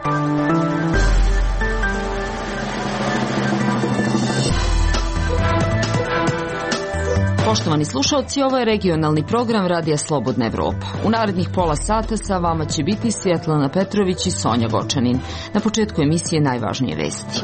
Poštovani slušalci, ovo je regionalni program Radija Slobodna Evropa. U narednih pola sata sa vama će biti Svjetlana Petrović i Sonja Gočanin. Na početku emisije najvažnije vesti.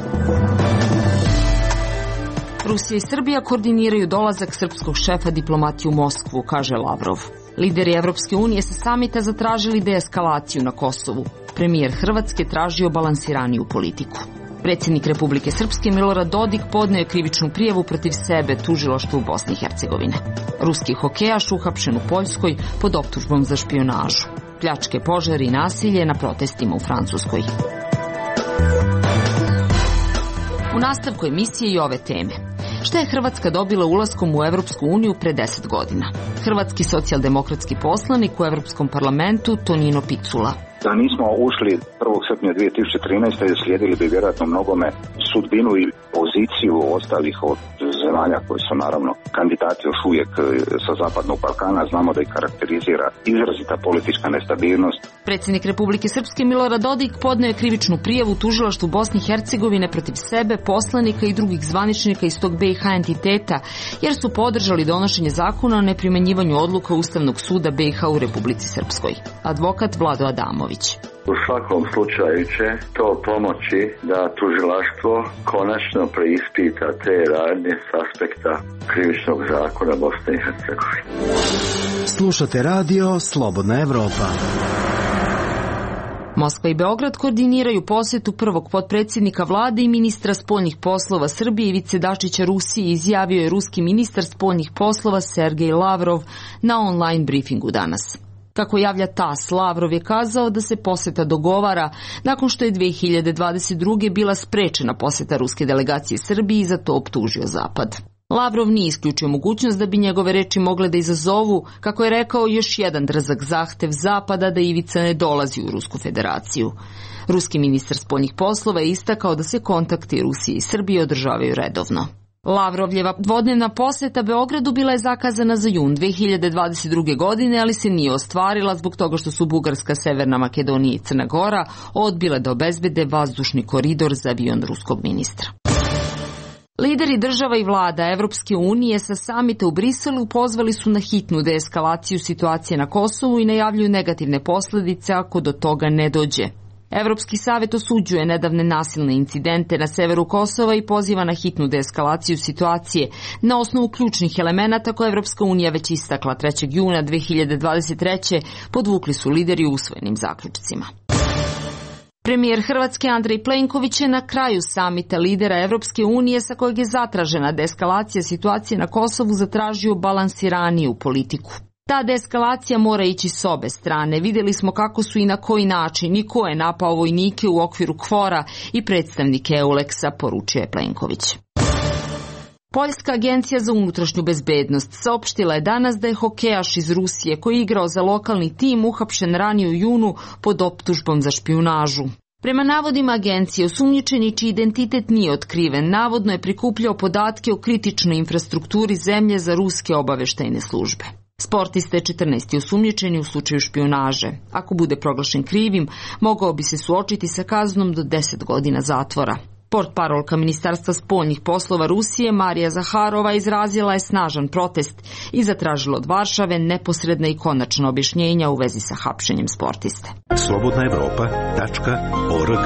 Rusija i Srbija koordiniraju dolazak srpskog šefa diplomatije u Moskvu, kaže Lavrov. Lideri Evropske unije sa samita zatražili deeskalaciju na Kosovu. Premijer Hrvatske tražio balansiraniju politiku. Predsjednik Republike Srpske Milorad Dodik podneo je krivičnu prijavu protiv sebe tužilaštvu Bosne i Hercegovine. Ruski hokejaš uhapšen u Poljskoj pod optužbom za špijunažu. Pljačke, požari i nasilje na protestima u Francuskoj. U nastavku emisije i ove teme. Šta je Hrvatska dobila ulaskom u Evropsku uniju pre 10 godina? Hrvatski socijaldemokratski poslanik u Evropskom parlamentu Tonino Picula. Da nismo ušli 1. srpnja 2013. slijedili bi vjerojatno mnogome sudbinu i poziciju ostalih od zemalja koji su naravno kandidati još uvijek sa Zapadnog Balkana. Znamo da ih karakterizira izrazita politička nestabilnost. Predsjednik Republike Srpske Milorad Dodik podneo je krivičnu prijavu tužilaštvu Bosne i Hercegovine protiv sebe, poslanika i drugih zvaničnika iz tog BiH entiteta, jer su podržali donošenje zakona o neprimenjivanju odluka Ustavnog suda BiH u Republici Srpskoj. Advokat Vlado Adamović. U svakom slučaju će to pomoći da tužilaštvo konačno preispita te radnje s aspekta krivičnog zakona Bosne i Hercegovine. Slušate radio Slobodna Evropa. Moskva i Beograd koordiniraju posjetu prvog potpredsjednika vlade i ministra spoljnih poslova Srbije Ivice Dačića Rusiji, izjavio je ruski ministar spoljnih poslova Sergej Lavrov na online briefingu danas. Kako javlja TAS, Lavrov je kazao da se posjeta dogovara nakon što je 2022. bila sprečena posjeta ruske delegacije Srbiji i za to optužio Zapad. Lavrov nije isključio mogućnost da bi njegove reči mogle da izazovu, kako je rekao, još jedan drzak zahtev Zapada da Ivica ne dolazi u Rusku federaciju. Ruski ministar spoljnih poslova je istakao da se kontakti Rusije i Srbije održavaju redovno. Lavrovljeva dvodnevna posjeta Beogradu bila je zakazana za jun 2022. godine, ali se nije ostvarila zbog toga što su Bugarska, Severna Makedonija i Crna Gora odbile da obezbede vazdušni koridor za avion ruskog ministra. Lideri država i vlada Evropske unije sa samita u Briselu pozvali su na hitnu deeskalaciju situacije na Kosovu i najavljuju negativne posljedice ako do toga ne dođe. Evropski savjet osuđuje nedavne nasilne incidente na severu Kosova i poziva na hitnu deeskalaciju situacije na osnovu ključnih elemenata koje Evropska unija već istakla 3. juna 2023. podvukli su lideri u usvojenim zaključcima. Premijer Hrvatske Andrej Plenković je na kraju samita lidera Evropske unije sa kojeg je zatražena deeskalacija situacije na Kosovu zatražio balansiraniju politiku. Ta deeskalacija mora ići s obe strane. Vidjeli smo kako su i na koji način i ko je napao vojnike u okviru KFOR-a i predstavnike EULEX-a, poručio je Plenković. Poljska agencija za unutrašnju bezbednost saopštila je danas da je hokejaš iz Rusije koji je igrao za lokalni tim uhapšen ranije u junu pod optužbom za špijunažu. Prema navodima agencije, osumnjičeni čiji identitet nije otkriven, navodno je prikupljao podatke o kritičnoj infrastrukturi zemlje za ruske obaveštajne službe. Sportista je 14. osumnjičen u slučaju špijunaže. Ako bude proglašen krivim, mogao bi se suočiti sa kaznom do 10 godina zatvora. Portparolka Ministarstva spoljnih poslova Rusije Marija Zaharova izrazila je snažan protest i zatražila od Varšave neposredna i konačna objašnjenja u vezi sa hapšenjem sportiste. slobodnaevropa.org.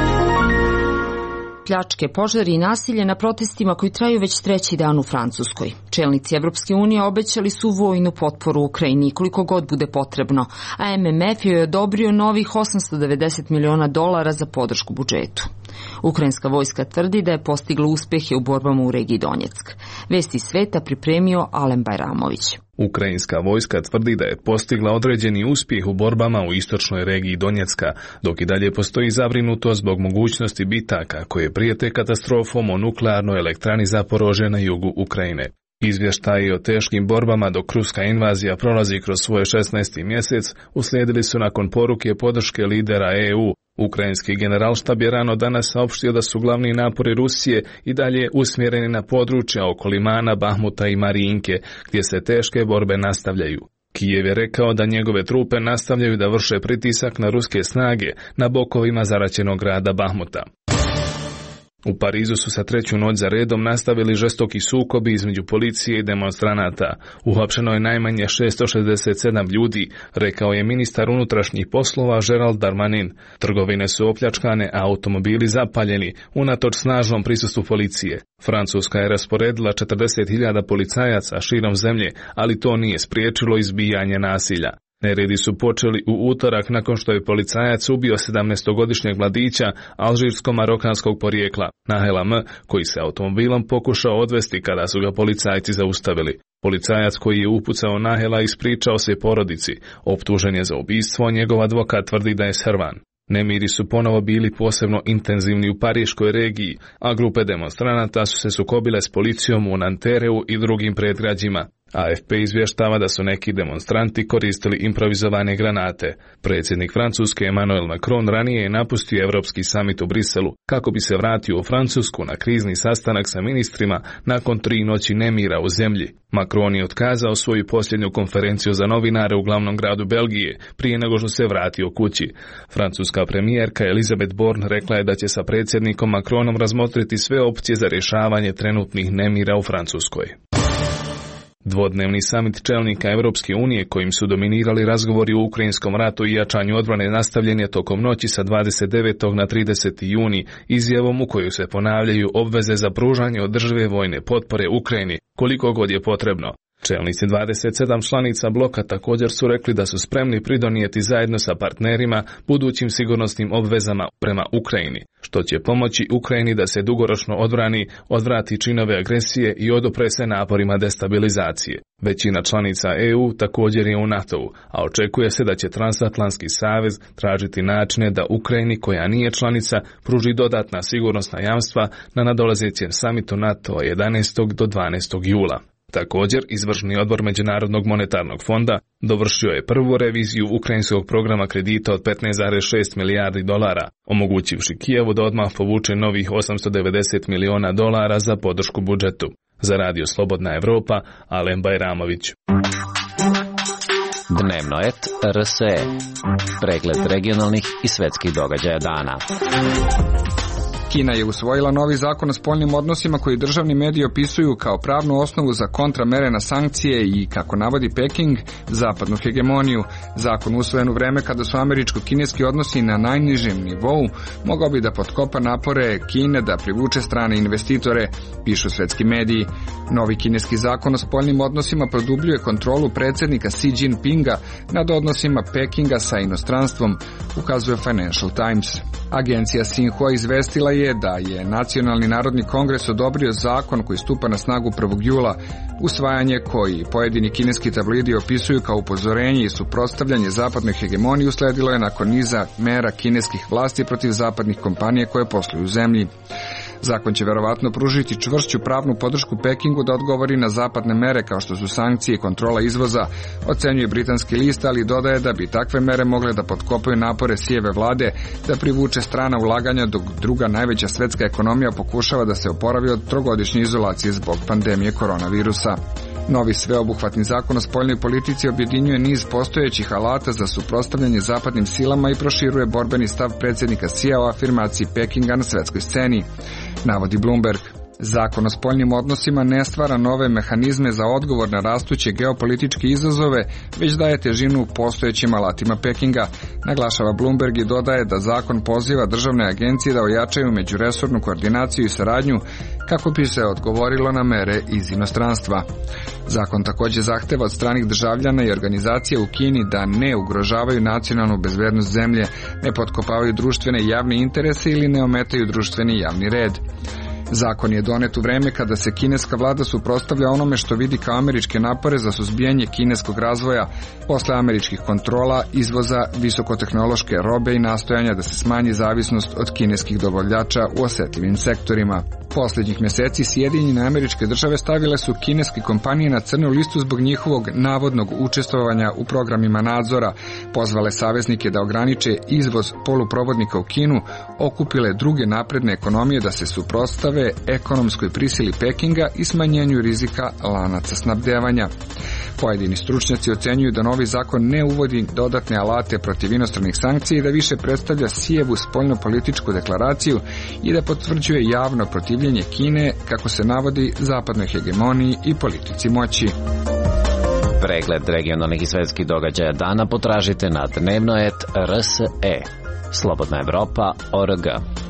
Pljačke, požari i nasilje na protestima koji traju već 3. dan u Francuskoj. Čelnici Evropske unije obećali su vojnu potporu Ukrajini koliko god bude potrebno, a MMF joj je odobrio novih $890 miliona za podršku budžetu. Ukrajinska vojska tvrdi da je postigla uspjehe u borbama u regiji Donjeck. Vesti sveta pripremio Alen Bajramović. Ukrajinska vojska tvrdi da je postigla određeni uspjeh u borbama u istočnoj regiji Donjecka, dok i dalje postoji zabrinutost zbog mogućnosti bitaka koje prijete katastrofom o nuklearnoj elektrani Zaporožje na jugu Ukrajine. Izvještaji o teškim borbama dok ruska invazija prolazi kroz svoj 16. mjesec uslijedili su nakon poruke podrške lidera EU. Ukrajinski generalštab je rano danas saopštio da su glavni napori Rusije i dalje usmjereni na područja oko Limana, Bahmuta i Marijinke, gdje se teške borbe nastavljaju. Kijev je rekao da njegove trupe nastavljaju da vrše pritisak na ruske snage na bokovima zaraćenog grada Bahmuta. U Parizu su sa treću noć za redom nastavili žestoki sukobi između policije i demonstranata. Uhapšeno je najmanje 667 ljudi, rekao je ministar unutrašnjih poslova Gerald Darmanin. Trgovine su opljačkane, a automobili zapaljeni, unatoč snažnom prisustvu policije. Francuska je rasporedila 40.000 policajaca širom zemlje, ali to nije spriječilo izbijanje nasilja. Neredi su počeli u utorak nakon što je policajac ubio 17-godišnjeg mladića alžirsko-marokanskog porijekla, Nahela M, koji se automobilom pokušao odvesti kada su ga policajci zaustavili. Policajac koji je upucao Nahela ispričao se porodici. Optužen je za ubistvo, njegov advokat tvrdi da je srvan. Nemiri su ponovo bili posebno intenzivni u pariškoj regiji, a grupe demonstranata su se sukobile s policijom u Nantereu i drugim predgrađima. AFP izvještava da su neki demonstranti koristili improvizovane granate. Predsjednik Francuske Emmanuel Macron ranije je napustio Europski samit u Briselu kako bi se vratio u Francusku na krizni sastanak sa ministrima nakon 3 noći nemira u zemlji. Macron je otkazao svoju posljednju konferenciju za novinare u glavnom gradu Belgije prije nego što se vratio kući. Francuska premijerka Elisabeth Borne rekla je da će sa predsjednikom Macronom razmotriti sve opcije za rješavanje trenutnih nemira u Francuskoj. Dvodnevni samit čelnika Europske unije kojim su dominirali razgovori o ukrajinskom ratu i jačanju odbrane nastavljen je tokom noći sa 29. na 30. juni izjavom u kojoj se ponavljaju obveze za pružanje održive vojne potpore Ukrajini koliko god je potrebno. Čelnici 27 članica bloka također su rekli da su spremni pridonijeti zajedno sa partnerima budućim sigurnosnim obvezama prema Ukrajini, što će pomoći Ukrajini da se dugoročno odvrati činove agresije i odupre se naporima destabilizacije. Većina članica EU također je u NATO-u, a očekuje se da će Transatlantski savez tražiti načine da Ukrajini, koja nije članica, pruži dodatna sigurnosna jamstva na nadolazećem samitu NATO-a 11. do 12. jula. Također, izvršni odbor Međunarodnog monetarnog fonda dovršio je prvu reviziju ukrajinskog programa kredita od 15,6 milijardi dolara, omogućivši Kijevu da odmah povuče novih 890 miliona dolara za podršku budžetu. Za Radio Slobodna Evropa, Alen Bajramović. Dnevno et RSE. Pregled regionalnih i svetskih događaja dana. Kina je usvojila novi zakon o spoljnim odnosima koji državni mediji opisuju kao pravnu osnovu za kontramere na sankcije i, kako navodi Peking, zapadnu hegemoniju. Zakon usvojen u vreme kada su američko-kineski odnosi na najnižem nivou mogao bi da potkopa napore Kine da privuče strane investitore, pišu svetski mediji. Novi kineski zakon o spoljnim odnosima produbljuje kontrolu predsjednika Xi Jinpinga nad odnosima Pekinga sa inostranstvom, ukazuje Financial Times. Agencija Xinhua izvestila je da je Nacionalni narodni kongres odobrio zakon koji stupa na snagu 1. jula, usvajanje koji pojedini kineski tabloidi opisuju kao upozorenje i suprotstavljanje zapadnoj hegemoniji usledilo je nakon niza mera kineskih vlasti protiv zapadnih kompanija koje posluju u zemlji. Zakon će verovatno pružiti čvršću pravnu podršku Pekingu da odgovori na zapadne mere kao što su sankcije i kontrola izvoza, ocenjuje britanski list, ali dodaje da bi takve mere mogle da potkopaju napore Xijeve vlade da privuče strana ulaganja, dok druga najveća svetska ekonomija pokušava da se oporavi od trogodišnje izolacije zbog pandemije koronavirusa. Novi sveobuhvatni zakon o spoljnoj politici objedinjuje niz postojećih alata za suprotstavljanje zapadnim silama i proširuje borbeni stav predsjednika Xija o afirmaciji Pekinga na svetskoj sceni, navodi Bloomberg. Zakon o spoljnim odnosima ne stvara nove mehanizme za odgovor na rastuće geopolitičke izazove, već daje težinu postojećim alatima Pekinga, naglašava Bloomberg i dodaje da zakon poziva državne agencije da ojačaju međuresornu koordinaciju i saradnju kako bi se odgovorilo na mere iz inostranstva. Zakon također zahteva od stranih državljana i organizacija u Kini da ne ugrožavaju nacionalnu bezbednost zemlje, ne potkopavaju društvene i javne interese ili ne ometaju društveni i javni red. Zakon je donet u vreme kada se kineska vlada suprotstavlja onome što vidi kao američke napore za suzbijanje kineskog razvoja posle američkih kontrola, izvoza visokotehnološke robe i nastojanja da se smanji zavisnost od kineskih dobavljača u osjetljivim sektorima. Posljednjih mjeseci Sjedinjene Američke Države stavile su kineske kompanije na crnu listu zbog njihovog navodnog učestvovanja u programima nadzora, pozvale saveznike da ograniče izvoz poluprovodnika u Kinu, okupile druge napredne ekonomije da se suprotstave izjave ekonomskoj prisili Pekinga i smanjenju rizika lanaca snabdevanja. Pojedini stručnjaci ocenjuju da novi zakon ne uvodi dodatne alate protiv inostranih sankcija i da više predstavlja sijevu spoljnopolitičku deklaraciju i da potvrđuje javno protivljenje Kine, kako se navodi, zapadnoj hegemoniji i politici moći. Pregled regionalnih i svetskih događaja dana potražite na dnevnoet.rse. Slobodna Evropa.org.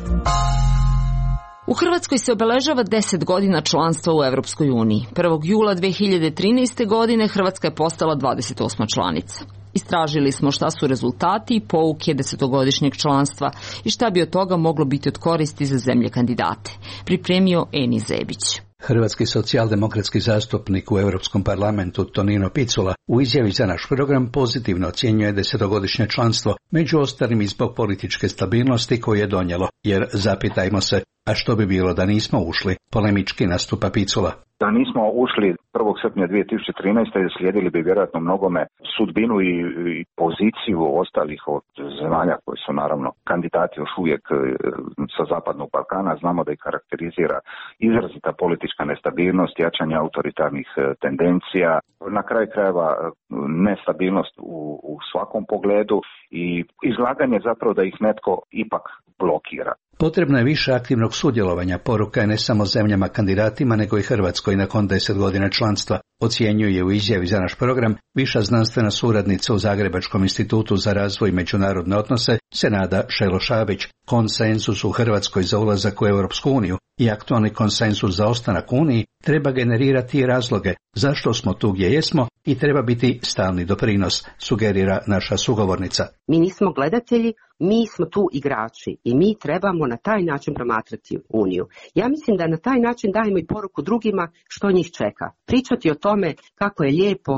U Hrvatskoj se obeležava 10 godina članstva u Europskoj uniji. 1. jula 2013. godine Hrvatska je postala 28. članica. Istražili smo šta su rezultati i pouke 10-godišnjeg članstva i šta bi od toga moglo biti od koristi za zemlje kandidate. Pripremio Eni Zebić. Hrvatski socijaldemokratski zastupnik u Europskom parlamentu Tonino Picula u izjavi za naš program pozitivno ocjenjuje 10-godišnje članstvo, među ostalim i zbog političke stabilnosti koju je donijelo, jer zapitajmo se, a što bi bilo da nismo ušli, polemički nastupa Picula. Da nismo ušli 1. srpnja 2013. slijedili bi vjerojatno mnogome sudbinu i poziciju ostalih od zemalja koji su naravno kandidati još uvijek sa zapadnog Balkana. Znamo da ih karakterizira izrazita politička nestabilnost, jačanje autoritarnih tendencija, na kraju krajeva nestabilnost u svakom pogledu i izlaganje zapravo da ih netko ipak blokira. Potrebno je više aktivnog sudjelovanja, poruka je ne samo zemljama kandidatima, nego i Hrvatskoj nakon 10 godina članstva, ocjenjuje u izjavi za naš program viša znanstvena suradnica u Zagrebačkom institutu za razvoj i međunarodne odnose Senada Šelo-Šabić. Konsenzus u Hrvatskoj za ulazak u Europsku uniju i aktualni konsenzus za ostanak u Uniji treba generirati razloge zašto smo tu gdje jesmo i treba biti stalni doprinos, sugerira naša sugovornica. Mi nismo gledatelji, mi smo tu igrači i mi trebamo na taj način promatrati Uniju. Ja mislim da na taj način dajemo i poruku drugima što njih čeka. Pričati o tome kako je lijepo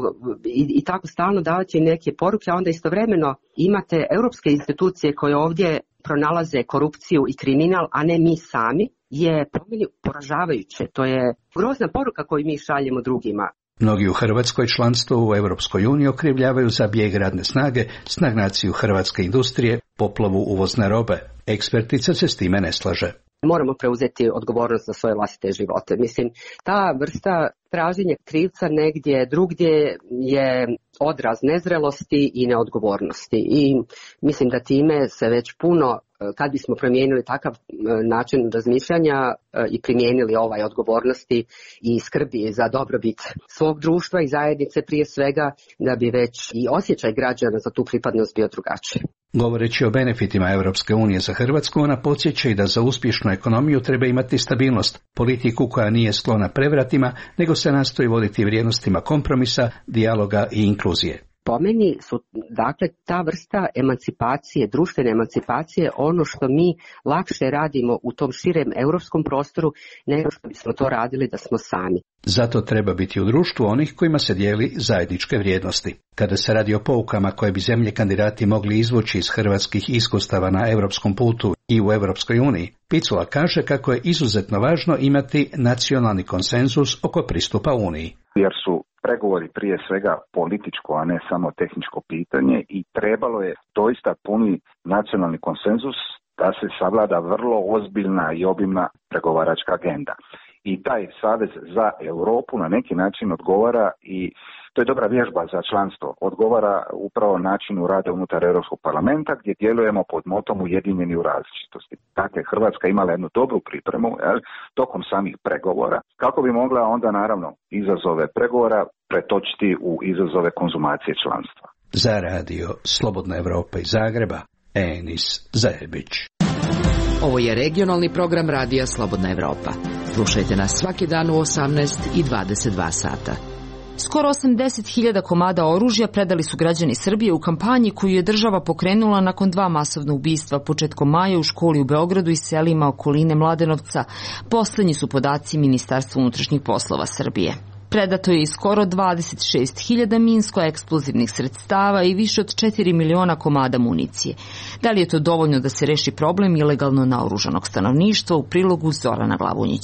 i tako stalno davati neke poruke, a onda istovremeno imate europske institucije koje ovdje pronalaze korupciju i kriminal, a ne mi sami, je po meni poražavajuće. To je grozna poruka koju mi šaljemo drugima. Mnogi u Hrvatskoj članstvo u Europskoj uniji okrivljavaju za bijeg radne snage, stagnaciju hrvatske industrije, poplavu uvozne robe. Ekspertica se s time ne slaže. Moramo preuzeti odgovornost za svoje vlastite živote. Mislim, ta vrsta traženja krivca negdje drugdje je odraz nezrelosti i neodgovornosti. I mislim da time se već puno, kad bismo promijenili takav način razmišljanja i primijenili ovaj odgovornosti i skrbi za dobrobit svog društva i zajednice prije svega, da bi već i osjećaj građana za tu pripadnost bio drugačiji. Govoreći o benefitima Europske unije za Hrvatsku, ona podsjeća i da za uspješnu ekonomiju treba imati stabilnost, politiku koja nije sklona prevratima, nego se nastoji voditi vrijednostima kompromisa, dijaloga i inkluzije. Po meni su, dakle, ta vrsta emancipacije, društvene emancipacije, ono što mi lakše radimo u tom širem europskom prostoru nego što bismo to radili da smo sami. Zato treba biti u društvu onih kojima se dijeli zajedničke vrijednosti. Kada se radi o poukama koje bi zemlje kandidati mogli izvući iz hrvatskih iskustava na europskom putu i u Europskoj uniji, Picula kaže kako je izuzetno važno imati nacionalni konsenzus oko pristupa Uniji. Jer su pregovori prije svega političko, a ne samo tehničko pitanje i trebalo je doista puni nacionalni konsenzus da se savlada vrlo ozbiljna i obimna pregovaračka agenda. I taj Savez za Europu na neki način odgovara i to je dobra vježba za članstvo. Odgovara upravo načinu rada unutar Europskog parlamenta gdje djelujemo pod motom ujedinjeni u različitosti. Dakle, Hrvatska imala jednu dobru pripremu tokom samih pregovora kako bi mogla onda naravno izazove pregovora pretočiti u izazove konzumacije članstva. Za radio Slobodna Evropa iz Zagreba, Enis Zebić. Ovo je regionalni program radija Slobodna Evropa. Slušajte nas svaki dan u 18 i 22 sata. Skoro 80.000 komada oružja predali su građani Srbije u kampanji koju je država pokrenula nakon 2 masovna ubistva početkom maja u školi u Beogradu i selima okoline Mladenovca. Poslednji su podaci Ministarstva unutrašnjih poslova Srbije. Predato je i skoro 26.000 minsko-eksplozivnih sredstava i više od 4 miliona komada municije. Da li je to dovoljno da se reši problem ilegalno naoružanog stanovništva, u prilogu Zorana Glavunjića?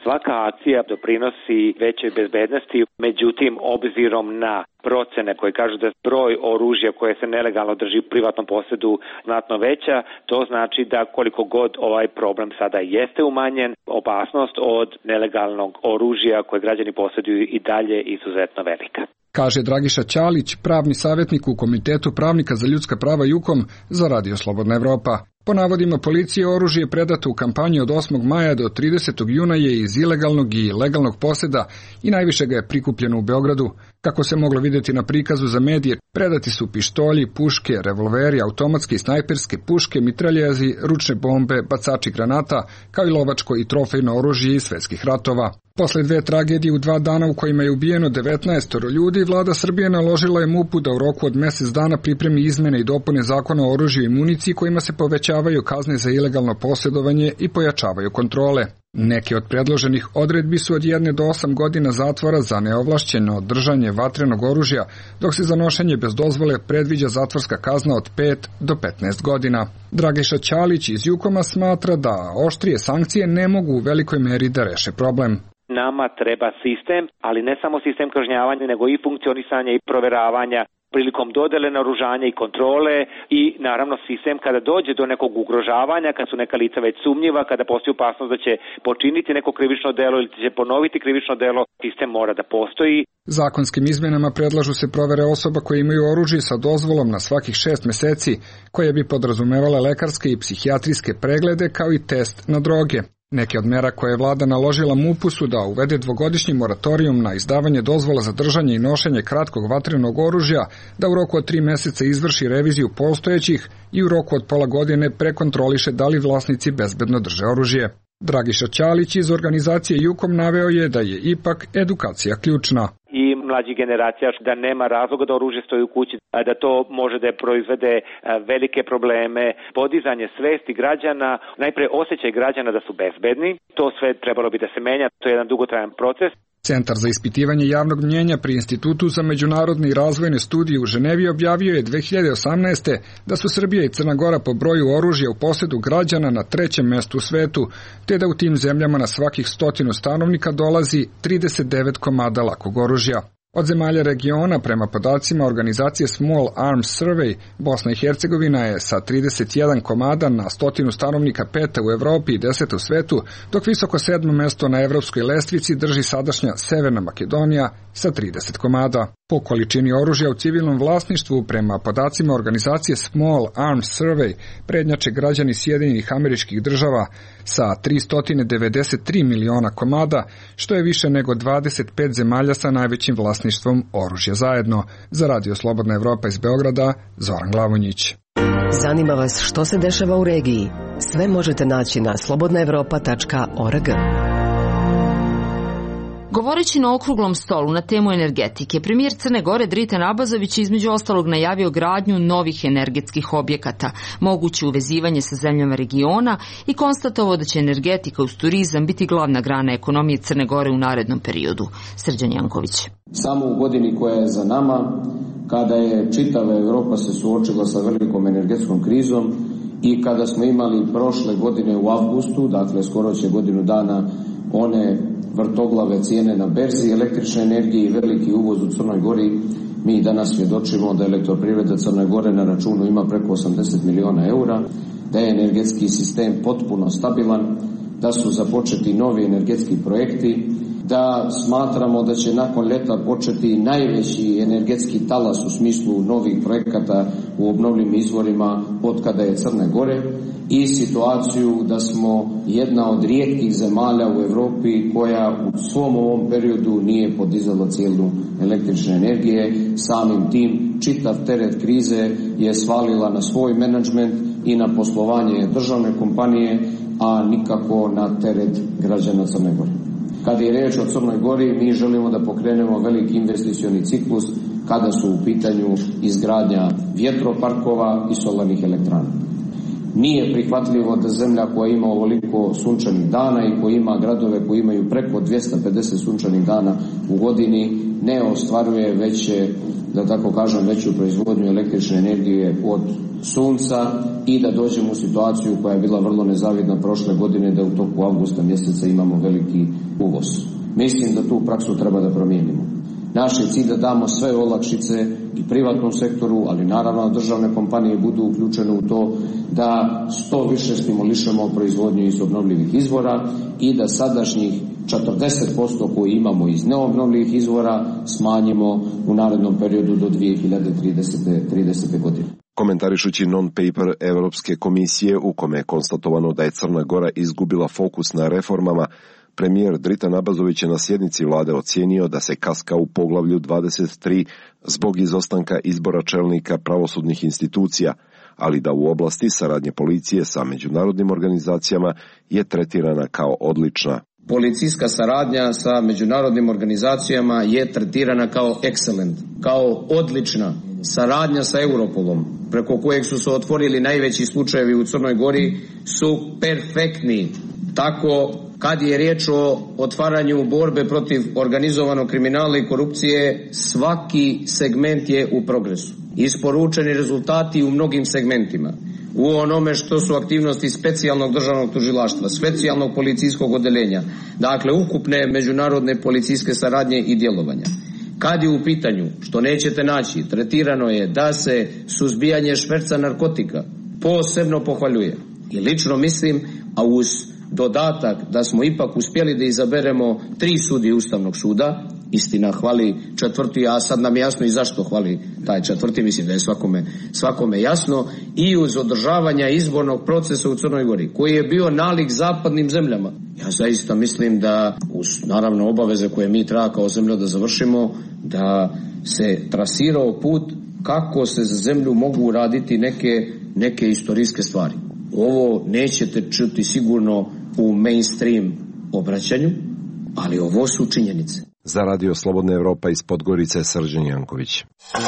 Svaka akcija doprinosi većoj bezbednosti, međutim, obzirom na procene koje kažu da broj oružja koje se nelegalno drži u privatnom posjedu znatno veća, to znači da koliko god ovaj problem sada jeste umanjen, opasnost od nelegalnog oružja koje građani posjeduju i dalje izuzetno velika. Kaže Dragiša Ćalić, pravni savjetnik u Komitetu pravnika za ljudska prava JUKOM za Radio Slobodna Evropa. Po navodima policije, oružje predato u kampanji od 8. maja do 30. juna je iz ilegalnog i legalnog posjeda i najviše ga je prikupljeno u Beogradu. Kako se moglo vidjeti na prikazu za medije, predati su pištolji, puške, revolveri, automatske i snajperske puške, mitraljezi, ručne bombe, bacači granata, kao i lovačko i trofejno oružje iz svjetskih ratova. Posle 2 tragedije u 2 dana u kojima je ubijeno 19 ljudi, vlada Srbije naložila je MUP-u da u roku od mjesec dana pripremi izmene i dopune zakona o oružju i municiji kojima se povećavaju kazne za ilegalno posjedovanje i pojačavaju kontrole. Neke od predloženih odredbi su od 1 do 8 godina zatvora za neovlašćeno držanje vatrenog oružja, dok se za nošenje bez dozvole predviđa zatvorska kazna od 5 do 15 godina. Dragiša Ćalić iz JUKOM-a smatra da oštrije sankcije ne mogu u velikoj meri da reše problem. Nama treba sistem, ali ne samo sistem kažnjavanja, nego i funkcionisanja i proveravanja prilikom dodele naoružanja i kontrole i naravno sistem kada dođe do nekog ugrožavanja, kad su neka lica već sumnjiva, kada postoji opasnost da će počiniti neko krivično delo ili će ponoviti krivično delo, sistem mora da postoji. Zakonskim izmjenama predlažu se provere osoba koje imaju oružje sa dozvolom na svakih 6 mjeseci, koje bi podrazumevale lekarske i psihijatrijske preglede kao i test na droge. Neke od mera koje je vlada naložila MUP-u su da uvede 2-godišnji moratorijum na izdavanje dozvola za držanje i nošenje kratkog vatrenog oružja, da u roku od 3 mjeseca izvrši reviziju postojećih i u roku od pola godine prekontroliše da li vlasnici bezbedno drže oružje. Dragiša Ćalić iz organizacije JUKOM naveo je da je ipak edukacija ključna. I mlađih generacija da nema razloga da oružje stoji u kući, da to može da proizvede velike probleme, podizanje svesti građana, najpre osjećaj građana da su bezbedni, to sve trebalo bi da se menja, to je jedan dugotrajan proces. Centar za ispitivanje javnog mnjenja pri Institutu za međunarodne i razvojne studije u Ženevi objavio je 2018. da su Srbija i Crna Gora po broju oružja u posjedu građana na 3. mjestu u svetu, te da u tim zemljama na svakih 100 stanovnika dolazi 39 komada lakog oružja. Od zemalja regiona, prema podacima organizacije Small Arms Survey, Bosna i Hercegovina je sa 31 komada na 100 stanovnika 5. u Evropi i 10. u svetu, dok visoko 7. mjesto na evropskoj lestvici drži sadašnja Severna Makedonija sa 30 komada. Po količini oružja u civilnom vlasništvu, prema podacima organizacije Small Arms Survey, prednjače građani Sjedinjenih Američkih Država sa 393 miliona komada, što je više nego 25 zemalja sa najvećim vlasništvom oružja zajedno. Za Radio Slobodna Evropa iz Beograda, Zoran Glavonjić. Zanima vas što se dešava u regiji? Sve možete naći na slobodnaevropa.org. Govoreći na okruglom stolu na temu energetike, premijer Crne Gore Dritan Abazović između ostalog najavio gradnju novih energetskih objekata, moguće uvezivanje sa zemljama regiona i konstatovao da će energetika uz turizam biti glavna grana ekonomije Crne Gore u narednom periodu. Srđan Janković. Samo u godini koja je za nama, kada je čitava Evropa se suočila sa velikom energetskom krizom i kada smo imali prošle godine u avgustu, dakle skoro će godinu dana, one vrtoglave cijene na berzi električne energije i veliki uvoz u Crnoj Gori, mi danas svjedočimo da elektroprivreda Crne Gore na računu ima preko 80 miliona eura, da je energetski sistem potpuno stabilan, da su započeti novi energetski projekti, da smatramo da će nakon ljeta početi najveći energetski talas u smislu novih projekata u obnovljivim izvorima od kada je Crne Gore i situaciju da smo jedna od rijetkih zemalja u Europi koja u svom ovom periodu nije podizala cijenu električne energije. Samim tim čitav teret krize je svalila na svoj menadžment i na poslovanje državne kompanije, a nikako na teret građana Crne Gore. Kad je riječ o Crnoj Gori, mi želimo da pokrenemo veliki investicioni ciklus kada su u pitanju izgradnja vjetroparkova i solarnih elektrana. Nije prihvatljivo da zemlja koja ima ovoliko sunčanih dana i koja ima gradove koji imaju preko 250 sunčanih dana u godini ne ostvaruje veće da tako kažem, veću proizvodnju električne energije od sunca i da dođemo u situaciju koja je bila vrlo nezavidna prošle godine, da u toku avgusta mjeseca imamo veliki uvoz. Mislim da tu praksu treba da promijenimo. Naš je cilj da damo sve olakšice i privatnom sektoru, ali naravno državne kompanije budu uključene u to, da što više stimulišemo proizvodnju iz obnovljivih izvora i da sadašnjih 40% koji imamo iz neobnovljivih izvora smanjimo u narednom periodu do 2030. godine. Komentarišući non-paper Europske komisije u kome je konstatovano da je Crna Gora izgubila fokus na reformama, premijer Dritan Abazović je na sjednici vlade ocijenio da se kaska u poglavlju 23 zbog izostanka izbora čelnika pravosudnih institucija, ali da u oblasti saradnje policije sa međunarodnim organizacijama je tretirana kao odlična. Policijska saradnja sa međunarodnim organizacijama je tretirana kao excellent, kao odlična. Saradnja sa Europolom, preko kojeg su se otvorili najveći slučajevi u Crnoj Gori, su perfektni. Tako, kad je riječ o otvaranju borbe protiv organizovanog kriminala i korupcije, svaki segment je u progresu. Isporučeni rezultati u mnogim segmentima. U onome što su aktivnosti specijalnog državnog tužilaštva, specijalnog policijskog odeljenja, dakle ukupne međunarodne policijske saradnje i djelovanja. Kad je u pitanju, što nećete naći, tretirano je da se suzbijanje šverca narkotika posebno pohvaljuje. I lično mislim, a uz dodatak da smo ipak uspjeli da izaberemo 3 sudije Ustavnog suda, istina hvali 4., a sad nam je jasno i zašto hvali taj 4., mislim da je svakome jasno, i uz održavanja izbornog procesa u Crnoj Gori, koji je bio nalik zapadnim zemljama. Ja zaista mislim da, uz naravno obaveze koje mi treba kao zemlja da završimo, da se trasirao put kako se za zemlju mogu raditi neke istorijske stvari. Ovo nećete čuti sigurno u mainstream obraćanju, ali ovo su činjenice. Za Radio Slobodna Evropa iz Podgorice, Srđan Janković.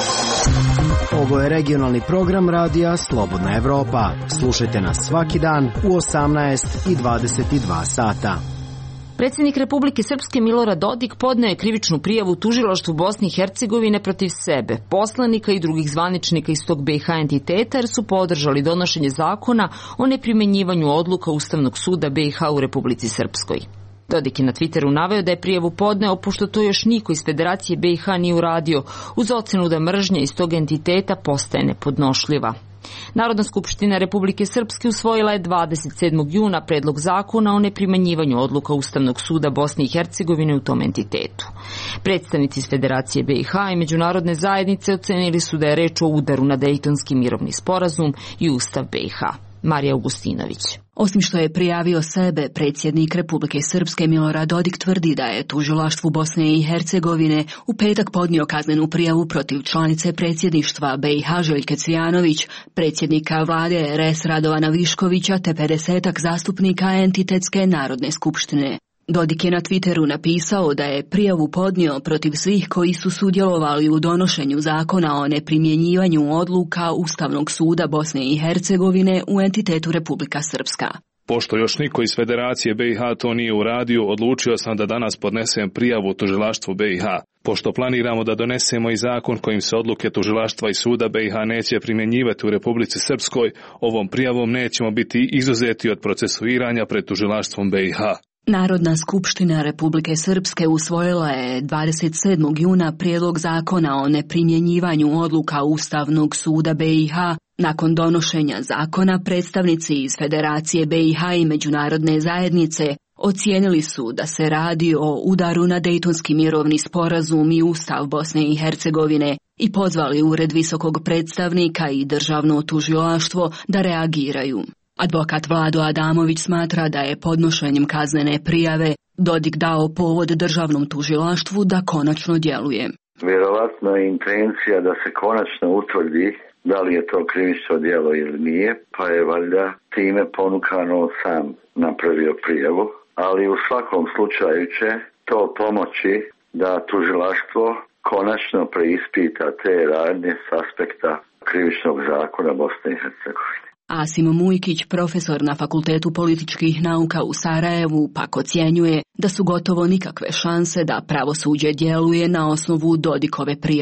Ovo je regionalni program Radija Slobodna Evropa. Slušajte nas svaki dan u 18 i 22 sata. Predsjednik Republike Srpske Milorad Dodik podneo je krivičnu prijavu tužilaštvu Bosne i Hercegovine protiv sebe, poslanika i drugih zvaničnika iz tog BiH entiteta, jer su podržali donošenje zakona o neprimenjivanju odluka Ustavnog suda BiH u Republici Srpskoj. Dodik je na Twitteru naveo da je prijavu podneo pošto to još niko iz Federacije BiH nije uradio, uz ocenu da mržnja iz tog entiteta postaje nepodnošljiva. Narodna skupština Republike Srpske usvojila je 27. juna predlog zakona o neprimenjivanju odluka Ustavnog suda Bosne i Hercegovine u tom entitetu. Predstavnici iz Federacije BiH i međunarodne zajednice ocenili su da je reč o udaru na Dejtonski mirovni sporazum i Ustav BiH. Marija Augustinović. Osim što je prijavio sebe, predsjednik Republike Srpske Milorad Dodik tvrdi da je tužilaštvu Bosne i Hercegovine u petak podnio kaznenu prijavu protiv članice predsjedništva BiH Željke Cvijanović, predsjednika vlade RS Radovana Viškovića te 50-ak zastupnika entitetske Narodne skupštine. Dodik je na Twitteru napisao da je prijavu podnio protiv svih koji su sudjelovali u donošenju zakona o neprimjenjivanju odluka Ustavnog suda Bosne i Hercegovine u entitetu Republika Srpska. Pošto još niko iz Federacije BiH to nije uradio, odlučio sam da danas podnesem prijavu tužilaštvu BiH. Pošto planiramo da donesemo i zakon kojim se odluke tužilaštva i suda BiH neće primjenjivati u Republici Srpskoj, ovom prijavom nećemo biti izuzeti od procesuiranja pred tužilaštvom BiH. Narodna skupština Republike Srpske usvojila je 27. juna prijedlog zakona o neprimjenjivanju odluka Ustavnog suda BiH. Nakon donošenja zakona, predstavnici iz Federacije BiH i međunarodne zajednice ocijenili su da se radi o udaru na Dejtonski mirovni sporazum i Ustav Bosne i Hercegovine i pozvali Ured visokog predstavnika i državno tužilaštvo da reagiraju. Advokat Vlado Adamović smatra da je podnošenjem kaznene prijave Dodik dao povod državnom tužilaštvu da konačno djeluje. Vjerovatno je intencija da se konačno utvrdi da li je to krivično djelo ili nije, pa je valjda time ponukano sam napravio prijavu, ali u svakom slučaju će to pomoći da tužilaštvo konačno preispita te radnje s aspekta krivičnog zakona Bosne i Hercegovine. Asim Mujkić, profesor na Fakultetu političkih nauka u Sarajevu, pak ocjenjuje da su gotovo nikakve šanse da pravosuđe djeluje na osnovu Dodikove prijave.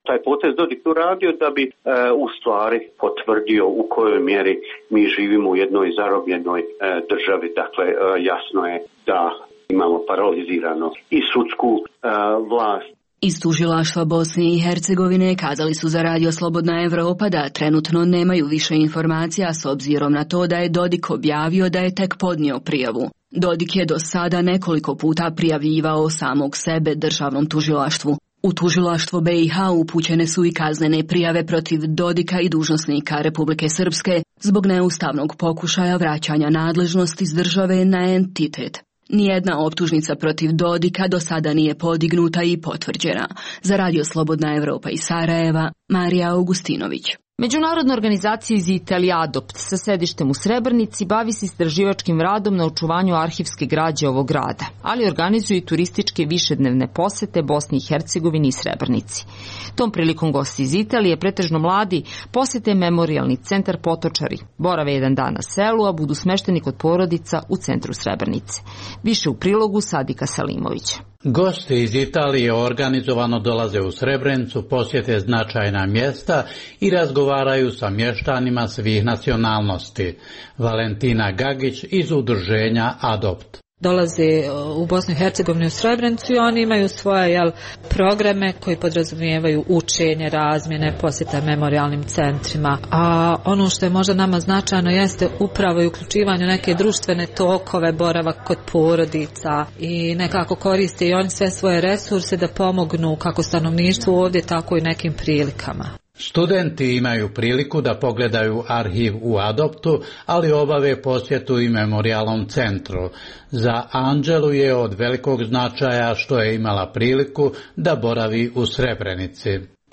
Taj potez Dodik uradio da bi u stvari potvrdio u kojoj mjeri mi živimo u jednoj zarobljenoj državi. Dakle, jasno je da imamo paralizirano i sudsku vlast. Iz tužilaštva Bosne i Hercegovine kazali su za Radio Slobodna Evropa da trenutno nemaju više informacija s obzirom na to da je Dodik objavio da je tek podnio prijavu. Dodik je do sada nekoliko puta prijavljivao samog sebe državnom tužilaštvu. U tužilaštvo BiH upućene su i kaznene prijave protiv Dodika i dužnosnika Republike Srpske zbog neustavnog pokušaja vraćanja nadležnosti iz države na entitet. Nijedna optužnica protiv Dodika do sada nije podignuta i potvrđena. Za Radio Slobodna Evropa iz Sarajeva, Marija Augustinović. Međunarodna organizacija iz Italije Adopt sa sedištem u Srebrenici bavi se istraživačkim radom na očuvanju arhivske građe ovog grada, ali organizuje i turističke višednevne posete Bosni i Hercegovini i Srebrenici. Tom prilikom gosti iz Italije, pretežno mladi, posete memorijalni centar Potočari, borave jedan dan na selu, a budu smešteni kod porodica u centru Srebrenice. Više u prilogu Sadika Salimovića. Gosti iz Italije organizovano dolaze u Srebrenicu, posjete značajna mjesta i razgovaraju sa mještanima svih nacionalnosti. Valentina Gagić iz udruženja Adopt. Dolaze u Bosnu i Hercegovinu u Srebrenicu i oni imaju svoje programe koji podrazumijevaju učenje, razmjene, posjeta memorijalnim centrima. A ono što je možda nama značajno jeste upravo i uključivanje neke društvene tokove, boravak kod porodica i nekako koriste i oni sve svoje resurse da pomognu kako stanovništvu ovdje, tako i nekim prilikama. Studenti imaju priliku da pogledaju arhiv u Adoptu, ali obave posjetu i memorijalnom centru. Za Anđelu je od velikog značaja što je imala priliku da boravi u Srebrenici.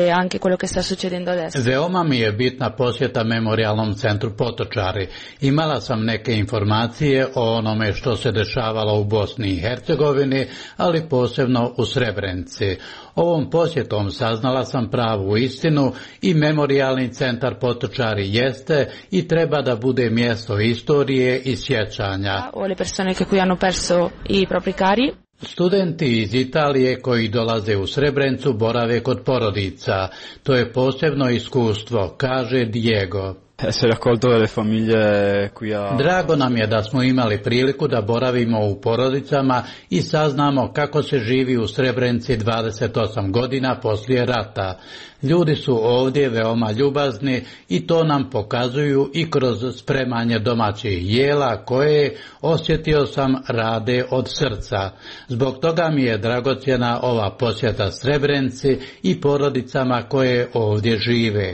Veoma mi je bitna posjeta memorijalnom centru Potočari. Imala sam neke informacije o onome što se dešavalo u Bosni i Hercegovini, ali posebno u Srebrenici. Ovom posjetom saznala sam pravu istinu i memorijalni centar Potočari jeste i treba da bude mjesto istorije i sjećanja. Studenti iz Italije koji dolaze u Srebrenicu borave kod porodica. To je posebno iskustvo, kaže Diego. Drago nam je da smo imali priliku da boravimo u porodicama i saznamo kako se živi u Srebrenici 28 godina poslije rata. Ljudi su ovdje veoma ljubazni i to nam pokazuju i kroz spremanje domaćih jela koje, osjetio sam, rade od srca. Zbog toga mi je dragocjena ova posjeta Srebrenici i porodicama koje ovdje žive.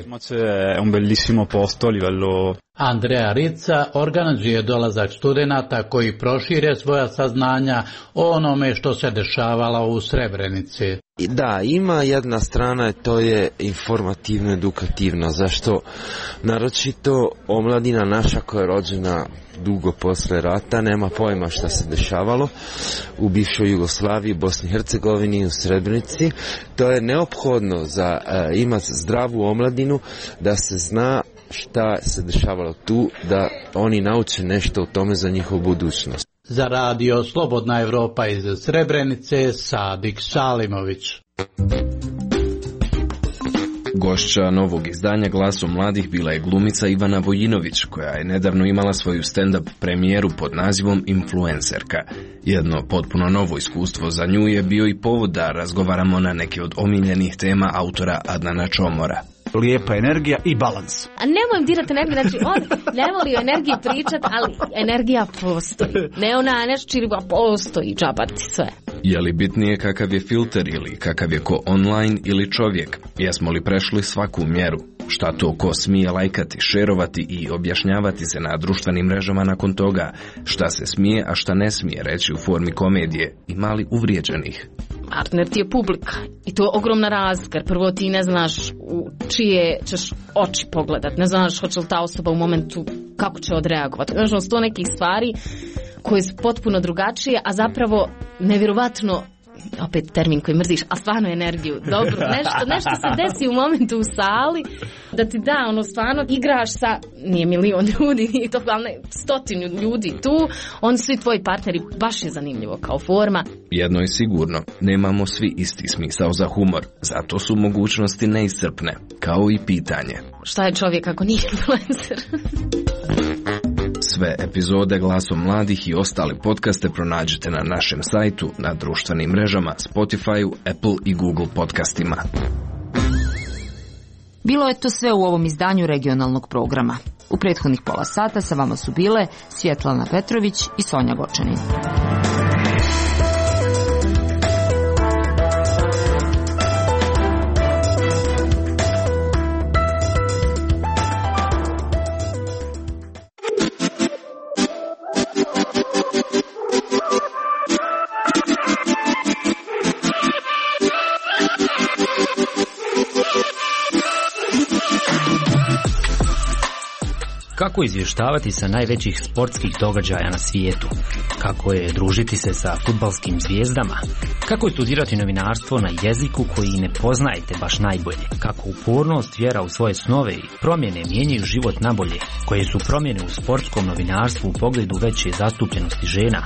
Andrea Rica organizuje dolazak studenata koji prošire svoja saznanja o onome što se dešavalo u Srebrenici. Da, ima jedna strana, to je informativno edukativno, zašto naročito omladina naša koja je rođena dugo posle rata nema pojma šta se dešavalo u bivšoj Jugoslaviji, Bosni i Hercegovini i u Srebrenici. To je neophodno za imati zdravu omladinu da se zna šta se dešavalo tu, da oni nauče nešto o tome za njihovu budućnost. Za Radio Slobodna Evropa iz Srebrenice, Sadik Salimović. Gošća novog izdanja Glasom mladih bila je glumica Ivana Vojinović, koja je nedavno imala svoju stand-up premijeru pod nazivom Influencerka. Jedno potpuno novo iskustvo za nju je bio i povod da razgovaramo na neke od omiljenih tema autora Adnana Čomora. Lijepa energija i balans. A nemoj dirati energiju, znači on ne voli o energiji pričat, ali energija postoji. Ne ona nešto čiriva, postoji, džabati sve. Je li bitnije kakav je filter ili kakav je ko online ili čovjek? Jesmo li prešli svaku mjeru? Šta to ko smije lajkati, šerovati i objašnjavati se na društvenim mrežama nakon toga? Šta se smije, a šta ne smije reći u formi komedije? Ima li uvrijeđenih? Partner ti je publika i to je ogromna razlika. Prvo ti ne znaš u čije ćeš oči pogledat, ne znaš hoće li ta osoba u momentu kako će odreagovati. Znači, sto nekih stvari koje su potpuno drugačije, a zapravo nevjerovatno opet termin koji mrziš, a stvarno energiju, dobro, nešto se desi u momentu u sali, da ti da, ono, stvarno igraš sa, nije milion ljudi, nije to, ali 100 ljudi tu, oni su svi tvoji partneri, baš je zanimljivo kao forma. Jedno je sigurno, nemamo svi isti smisao za humor, zato su mogućnosti neiscrpne, kao i pitanje. Šta je čovjek ako nije influencer? Sve epizode Glasom mladih i ostale podcaste pronađete na našem sajtu, na društvenim mrežama, Spotify, Apple i Google podcastima. Bilo je to sve u ovom izdanju regionalnog programa. U prethodnih pola sata sa vama su bile Svjetlana Petrović i Sonja Gočanin. Kako izvještavati sa najvećih sportskih događaja na svijetu? Kako je družiti se sa fudbalskim zvijezdama? Kako je studirati novinarstvo na jeziku koji ne poznajete baš najbolje? Kako upornost, vjera u svoje snove i promjene mijenjaju život na bolje? Koje su promjene u sportskom novinarstvu u pogledu veće zastupljenosti žena?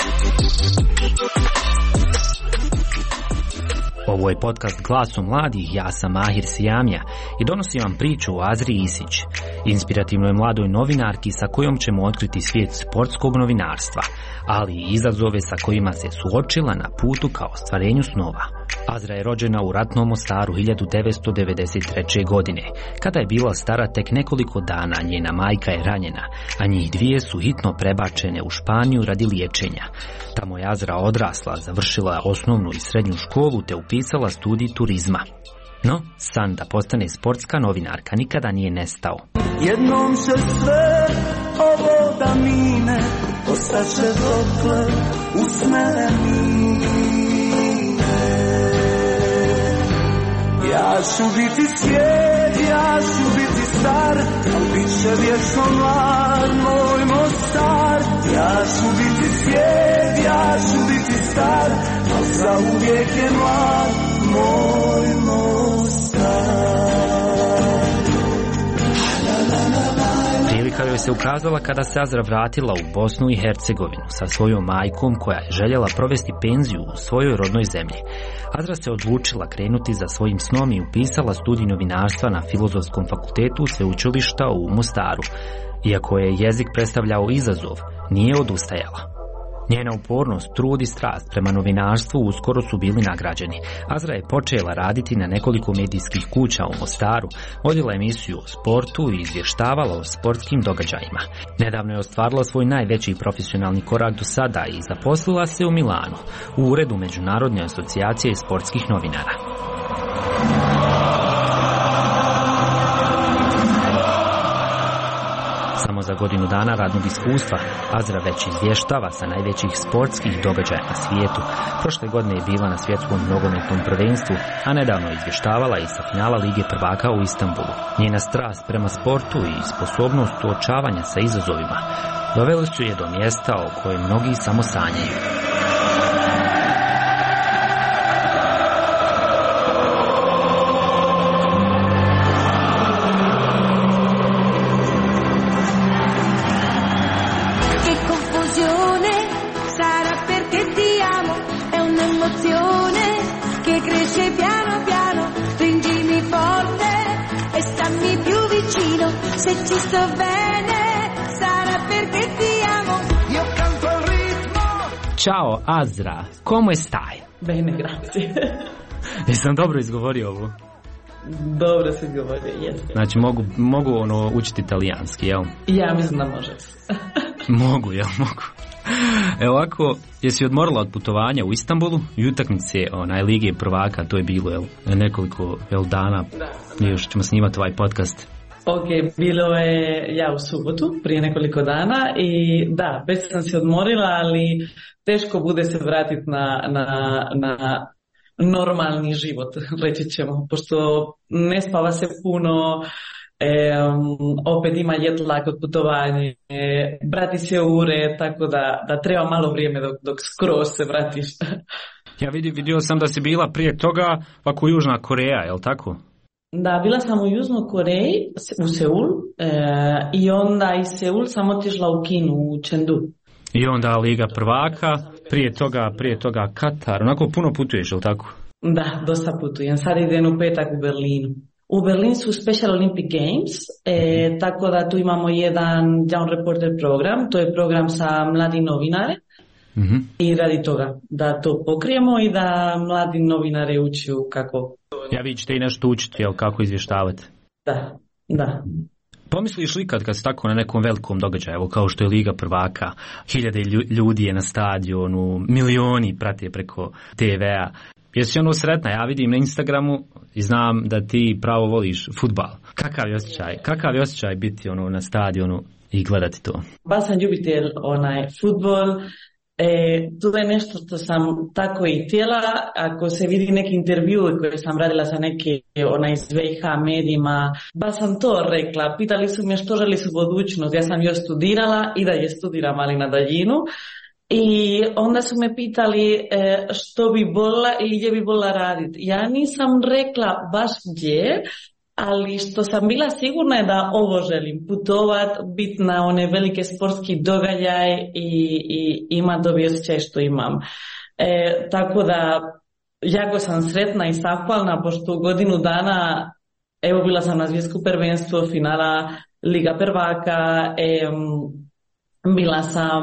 Ovo je podcast Glasom mladih, ja sam Mahir Sijamija i donosim vam priču o Azri Isić, inspirativnoj mladoj novinarki sa kojom ćemo otkriti svijet sportskog novinarstva, ali i izazove sa kojima se suočila na putu ka ostvarenju snova. Azra je rođena u ratnom Mostaru 1993. godine. Kada je bila stara tek nekoliko dana, njena majka je ranjena, a njih dvije su hitno prebačene u Španiju radi liječenja. Tamo je Azra odrasla, završila osnovnu i srednju školu te upisala studij turizma. No, san da postane sportska novinarka nikada nije nestao. Jednom će sve ovo da mine, ostaće dokle usmene. Ja ću biti svijet, ja ću biti star, al bit će vječno mlad moj Mostar. Ja ću biti svijet, ja ću biti star, al zauvijek je mlad moj Mostar. Prilika joj se ukazala kada se Azra vratila u Bosnu i Hercegovinu sa svojom majkom koja je željela provesti penziju u svojoj rodnoj zemlji. Azra se odlučila krenuti za svojim snom i upisala studij novinarstva na Filozofskom fakultetu sveučilišta u Mostaru. Iako je jezik predstavljao izazov, nije odustajala. Njena upornost, trud i strast prema novinarstvu uskoro su bili nagrađeni. Azra je počela raditi na nekoliko medijskih kuća u Mostaru, vodila emisiju o sportu i izvještavala o sportskim događajima. Nedavno je ostvarila svoj najveći profesionalni korak do sada i zaposlila se u Milanu, u uredu Međunarodne asocijacije sportskih novinara. Samo za godinu dana radnog iskustva Azra već izvještava sa najvećih sportskih događaja na svijetu. Prošle godine je bila na svjetskom nogometnom prvenstvu, a nedavno je izvještavala i sa finala Lige prvaka u Istanbulu. Njena strast prema sportu i sposobnost suočavanja sa izazovima doveli su je do mjesta o kojem mnogi samo sanjaju. Se ci sto bene, sarà perché ti amo. Io canto al ritmo. Ciao Azra, come stai? Bene, grazie. Jesam dobro izgovorio ovo? Dobro se govori, jeste. Znači mogu učiti italijanski, jel? Ja mislim da može. Mogu. Evo ovako, jesi odmorila od putovanja u Istanbulu i utakmice Lige prvaka, to je bilo nekoliko dana, još ćemo snimati ovaj podcast. Ok, bilo je u subotu, prije nekoliko dana i da, već sam se odmorila, ali teško bude se vratiti na normalni život, reći ćemo, pošto ne spava se puno, opet ima jet lag od putovanja, vrati se u ured, tako da treba malo vrijeme dok skroz se vratiš. Ja vidio sam da si bila prije toga ovako Južna Koreja, je li tako? Da, bila sam u Južnoj Koreji, u Seul, i onda iz Seul sam otišla u Kinu, u Chengdu. I onda Liga prvaka, prije toga Katar, onako puno putuješ, je li tako? Da, dosta putujem. Sad idem u petak u Berlinu. U Berlinu su Special Olympic Games, tako da tu imamo jedan Young Reporter program, to je program sa mladim novinare. I radi toga da to pokrijemo i da mladi novinare učiju kako. Ja vi ćete i nešto učiti, jel, kako izvještavati? Da. Pomisliš li kad si tako na nekom velikom događaju, evo kao što je Liga prvaka, 1000 ljudi je na stadionu, milioni prate preko TV-a, jesi sretna? Ja vidim na Instagramu i znam da ti pravo voliš fudbal. Kakav je osjećaj biti na stadionu i gledati to? Baš sam ljubitelj fudbal. To je nešto što sam tako i htjela. Ako se vidi neki intervju koje sam radila sa neke iz VH medijima, baš sam to rekla. Pitali su me što želi su budućnost. Ja sam još studirala i da je studiram, ali na daljinu. I onda su me pitali što bi volila ili gdje bi volila raditi. Ja nisam rekla baš gdje, ali što sam bila sigurna je da ovo želim, putovat, biti na one velike sportski događaje i ima dobi osjećaj što imam. Tako da jako sam sretna i zahvalna pošto u godinu dana evo bila sam na svjetsko prvenstvo, finala Liga prvaka, bila sam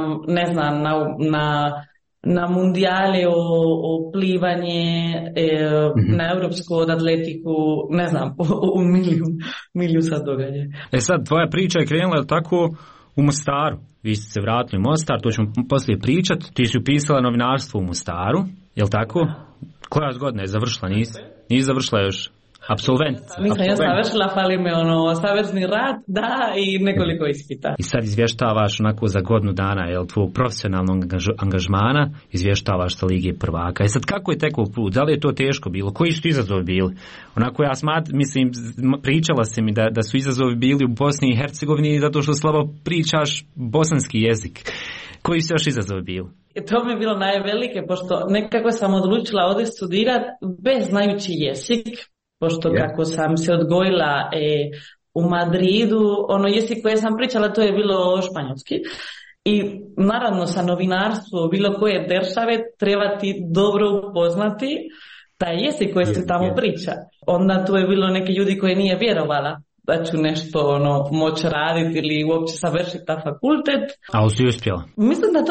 na mundijale o plivanje, na europsku atletiku, u miliju sad događaja. Sad, tvoja priča je krenula tako u Mostaru. Vi ste se vratili u Mostar, to ćemo poslije pričat. Ti si upisala novinarstvo u Mostaru, jel tako? Koja godina je završila? Nisi završila još? Absolventica. Nisam ja završila, fali me savezni rad, da, i nekoliko ispita. I sad izvještavaš onako za godinu dana, jel, tvojeg profesionalnog angažmana, izvještavaš sa Lige prvaka. I sad kako je tekao put? Da li je to teško bilo? Koji su izazovi bili? Onako ja mislim, pričala si mi da su izazovi bili u Bosni i Hercegovini zato što slabo pričaš bosanski jezik. Koji su još izazovi bili? To mi je bilo najvelike, pošto nekako sam odlučila ovdje studirati bez znajući jezik. Pošto kako sam se odgojila u Madridu, jezik koje sam pričala to je bilo španjolski. I naravno sa novinarstvo bilo koje države treba ti dobro upoznati taj jezik koji se tamo priča. Onda tu je bilo neke ljudi koje nije vjerovala da ću nešto moći raditi ili uopće savršiti ta fakultet. A si uspjela? Mislim da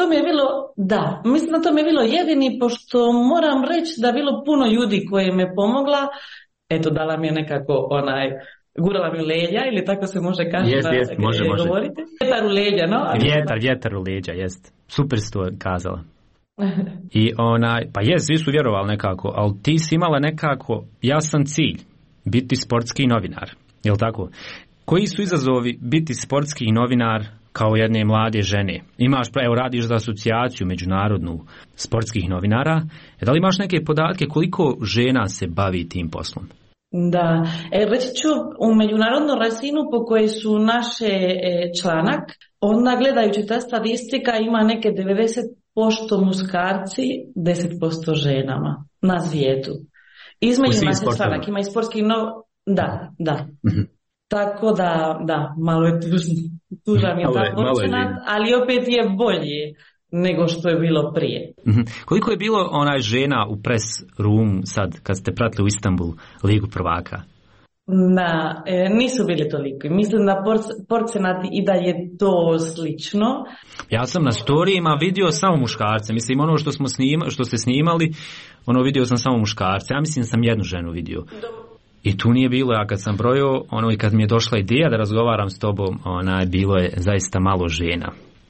to mi je bilo jedini, pošto moram reći da je bilo puno ljudi koje me pomogla. Eto, dala mi je nekako gurala mi u leđa, ili tako se može može. Govoriti. Vjetar u leđa, no? Vjetar u leđa, jest. Super si to kazala. I pa svi su vjerovali nekako, ali ti si imala nekako jasan cilj, biti sportski novinar, jel tako? Koji su izazovi biti sportski novinar kao jedne mlade žene? Radiš za asocijaciju međunarodnu sportskih novinara. Da li imaš neke podatke koliko žena se bavi tim poslom? Da, reći ću u međunarodnu razinu po kojoj su naše članak, onda gledajući ta statistika ima neke 90% muškarci, 10% ženama na svijetu. Između nas je članak, ima i sportski Da. Tako da, malo je tužan je ta procenat, ali opet je bolje nego što je bilo prije. Koliko je bilo žena u press room sad kad ste pratili u Istanbul Ligu prvaka? Da, nisu bili toliko. Mislim da procenat i da je to slično. Ja sam na storijima vidio samo muškarce. Mislim, što ste snimali, vidio sam samo muškarce. Ja mislim sam jednu ženu vidio. I tu nije bilo, ja kad sam brojio, i kad mi je došla ideja da razgovaram s tobom, bilo je zaista malo žena.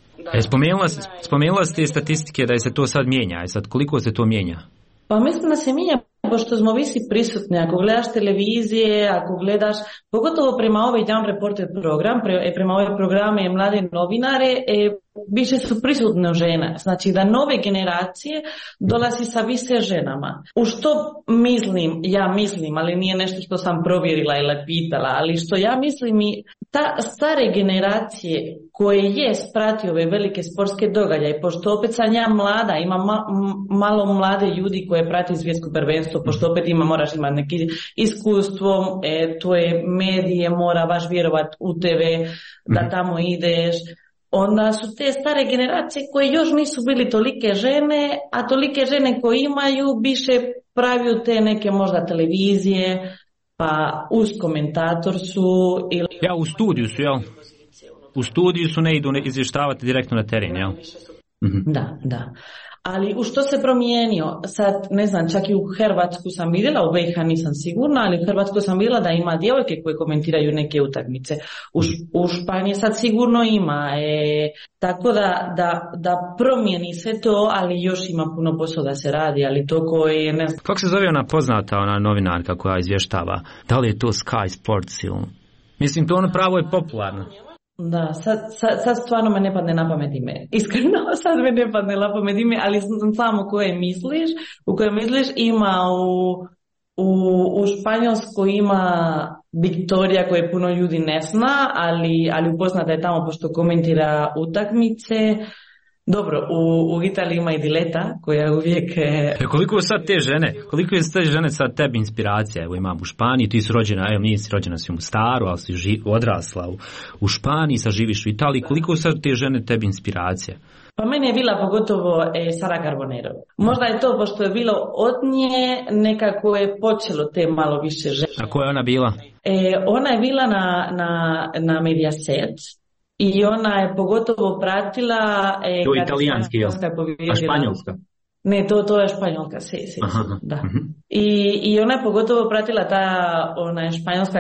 Spomenula ste statistike da se to sad mijenja, i sad koliko se to mijenja? Pa mislim da se mijenja, pošto smo visi prisutni. Ako gledaš televizije, ako gledaš, pogotovo prema ovaj Young Reporter program, prema ove programe mlade novinare, više su prisutne žene. Znači da nove generacije dolazi sa više ženama. U što mislim, ali nije nešto što sam provjerila ili pitala, ali što ja mislim, stare generacije koje je spratio ove velike sportske događaje, pošto opet sam ja mlada, ima malo mlade ljudi koje prati svjetsko prvenstvo, pošto opet moraš imati neki iskustvo, to je medije, mora baš vjerovat u TV, da tamo ideš. Onda su te stare generacije koje još nisu bili tolike žene, a tolike žene koje imaju više praviju te neke možda televizije, pa uz komentator su ili... Ja, u studiju su, jel? U studiju su, ne idu izvještavati direktno na teren, jel? Da. Ali u što se promijenio? Sad, ne znam, čak i u Hrvatsku sam vidjela, u BiH nisam sigurna, ali u Hrvatsku sam vidjela da ima djevojke koje komentiraju neke utakmice. U Španiji sad sigurno ima. Tako da promijeni sve to, ali još ima puno posla da se radi, ali to koje... Ne znam. Kako se zove ona poznata, ona novinarka koja izvještava? Da li je to Sky Sports ili... Mislim, to ono pravo je popularno. Da, sad stvarno me ne padne na pamet ime. Iskreno, sad me ne padne na pamet ime, ali samo u koje misliš, ima u Španjolskoj ima Viktorija koje puno ljudi ne zna, ali upoznata je tamo pošto komentira utakmice. Dobro, u Italiji ima i Dileta koja uvijek... Koliko je te žene sad tebi inspiracija? Evo imam u Španiji, ti si rođena, evo nisi rođena si u Mostaru, ali si odrasla u Španiji, sad živiš u Italiji. Koliko sad te žene tebi inspiracija? Pa meni je bila pogotovo Sara Carbonero. Možda je to pošto je bilo od nje, nekako je počelo te malo više žene. A koja je ona bila? Ona je bila na Mediaset. I ona je pogotovo pratila... to je italijanski, jel? A španjolska? Ne, to je španjolka, da. I ona je pogotovo pratila ona je španjolska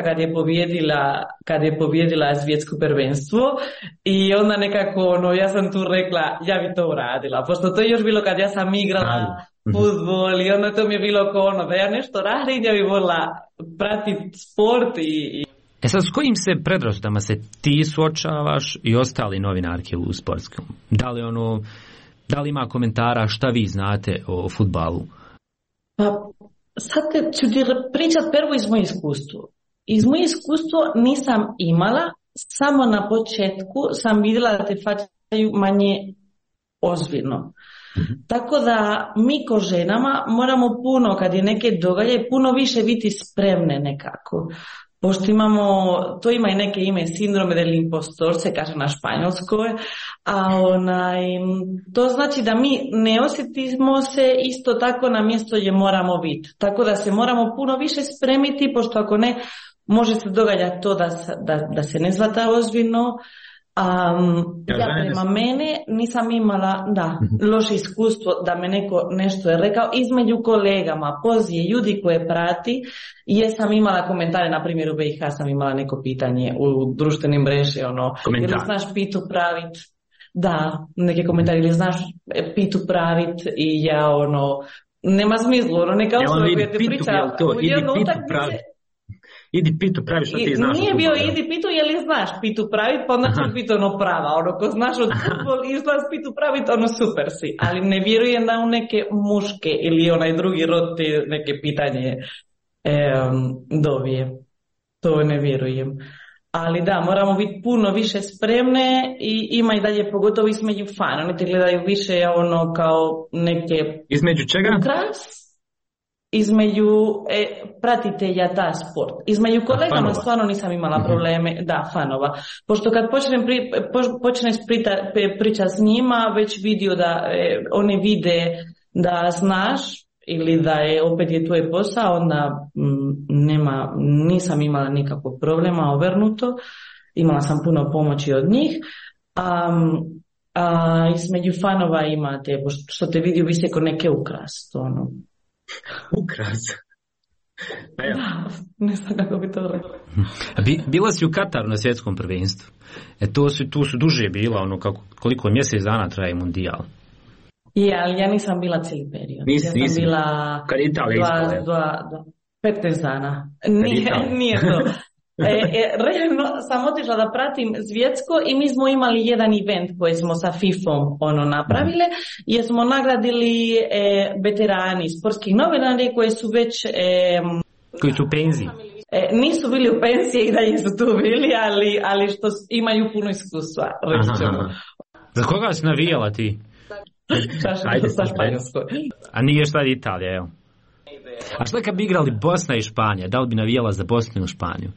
kad je pobjedila svjetsko prvenstvo i onda nekako, ja sam tu rekla, ja bi to uradila, pošto to je još bilo kad ja sam igrala fudbal i onda to mi je bilo da ja nešto radim, ja bi volila pratiti sport i... Sad, s kojim se predrasudama se ti suočavaš i ostali novinarke u sportskom? Da li ima komentara šta vi znate o fudbalu? Pa sad ću ti pričati prvo iz moje iskustvo. Iz moje iskustvo nisam imala, samo na početku sam vidjela da te faćaju manje ozbiljno. Tako da mi ko ženama moramo puno, kad je neke događaje, puno više biti spremne nekako. Pošto to ima i neke ime, sindrome del impostor, se kaže na španjolskoj, a to znači da mi ne osjetimo se isto tako na mjesto gdje moramo biti. Tako da se moramo puno više spremiti, pošto ako ne, može se događati to da se ne zvata ozbiljno. Ja prema mene nisam imala loše iskustvo da me neko nešto je rekao između kolegama, poslije ljudi koje prati. Jesam imala komentare, na primjer u BiH sam imala neko pitanje u društvenim mreži, ili znaš pitu pravit, neke komentare, ili znaš pitu pravit i ja nema smislu, neka osoba koja te priča u jednu utakmice. Idi pitu pravi što ti znaš. Nije bio idi pitu, je li znaš pitu pravit, pa onda ću pitu prava. Ko znaš od futbol i znaš pitu pravit, super si. Ali ne vjerujem da u neke muške ili onaj drugi rod te neke pitanje dobije. To ne vjerujem. Ali moramo biti puno više spremne i ima i dalje pogotovo između fana. Oni te gledaju više kao neke... Između čega? Ukras. Između pratitelja ta sport. Između kolegama stvarno nisam imala probleme, fanova. Pošto kad počneš pričati s njima, već vidio da oni vide da znaš ili da opet je tvoj posao, onda nisam imala nikakvog problema, obrnuto. Imala sam puno pomoći od njih. A između fanova imate, što te vidi visi ko neke ukras, Ukras. Ne znam kako bi to rekla. Bila si u Kataru na svjetskom prvenstvu. Tu su duže bila, koliko mjesec dana traje mundijal. Ali ja nisam bila cijeli period. Nisi. Ja sam bila kad Italija 15 dana. Nije to. Realno sam otišla da pratim svjetsko i mi smo imali jedan event koji smo sa FIFA-om napravile, jer smo nagradili veterani, sportskih novinari koji su već koji su u penziji. nisu bili u pensiji i dalje su tu bili, ali što imaju puno iskustva, reći ćemo. Za koga si navijala ti? Ajde, sa Španjolskoj. A nije šta Italija, evo. A šta kad bi igrali Bosna i Španija? Da li bi navijala za Bosnu ili Španiju?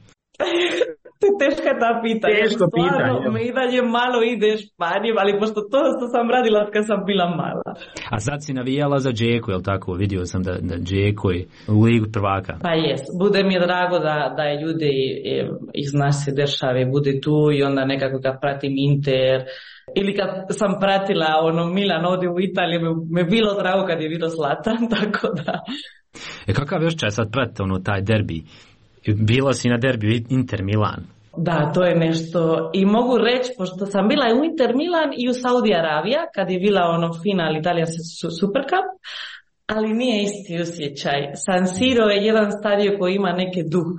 Teška ta pitanja. Teško pitanje. Me i dalje malo ide Španiju, ali pošto to što sam radila kad sam bila mala. A sad si navijala za Džeku, jel tako? Vidio sam da Džeko je u ligu prvaka. Pa jes. Bude mi drago da je ljudi iz naše države bude tu i onda nekako kad pratim Inter ili kad sam pratila Milan ovdje u Italiji, me bilo drago kad je bilo Zlatan, tako da. Kakav još čas sad pratite taj derbi? Bila si na derbiju Inter Milan. Da, to je nešto. I mogu reći, pošto sam bila u Inter Milan i u Saudi Arabija, kad je bila final Italijanski Super Cup, ali nije isti osjećaj. San Siro je jedan stadion koji ima neki duh.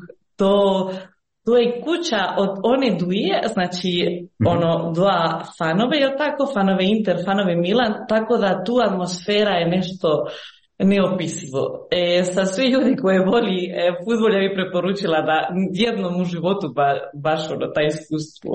To je kuća od one dvije, znači dva fanove, je tako? Fanove Inter, fanove Milan, tako da tu atmosfera je nešto neopisivo. Sa svi ljudi koji voli fudbal, ja bih preporučila da jednom u životu baš taj iskustvo.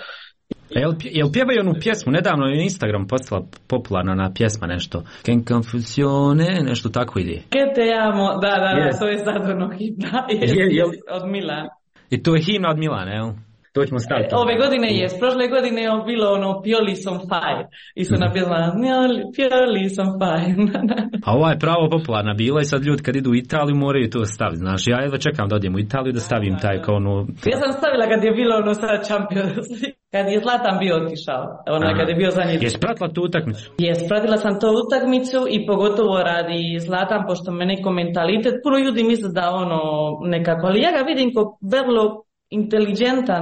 Jel pjevaju onu pjesmu? Nedavno je Instagram postala popularna na pjesma nešto. Ken confusione, nešto tako ide. Ke te amo, da, to je sad ono himna od Milana. I to je himna od Milana, jel? To ćemo staviti. Ove godine prošle godine je bilo Pioli son fire. I su napisala Pioli son fire. A ova je pravo popularna bila i sad ljudi kad idu u Italiju moraju to staviti. Znaš, ja jedva čekam da odem u Italiju da stavim taj kao Ja sam stavila kad je bilo sad Champions. Kad je Zlatan bio otišao. Kad je bio za njih. Jesi pratila tu utakmicu? Pratila sam tu utakmicu i pogotovo radi Zlatan, pošto me neko mentalitet. Puno ljudi misle da nekako, ali ja ga vidim kao vrlo inteligentan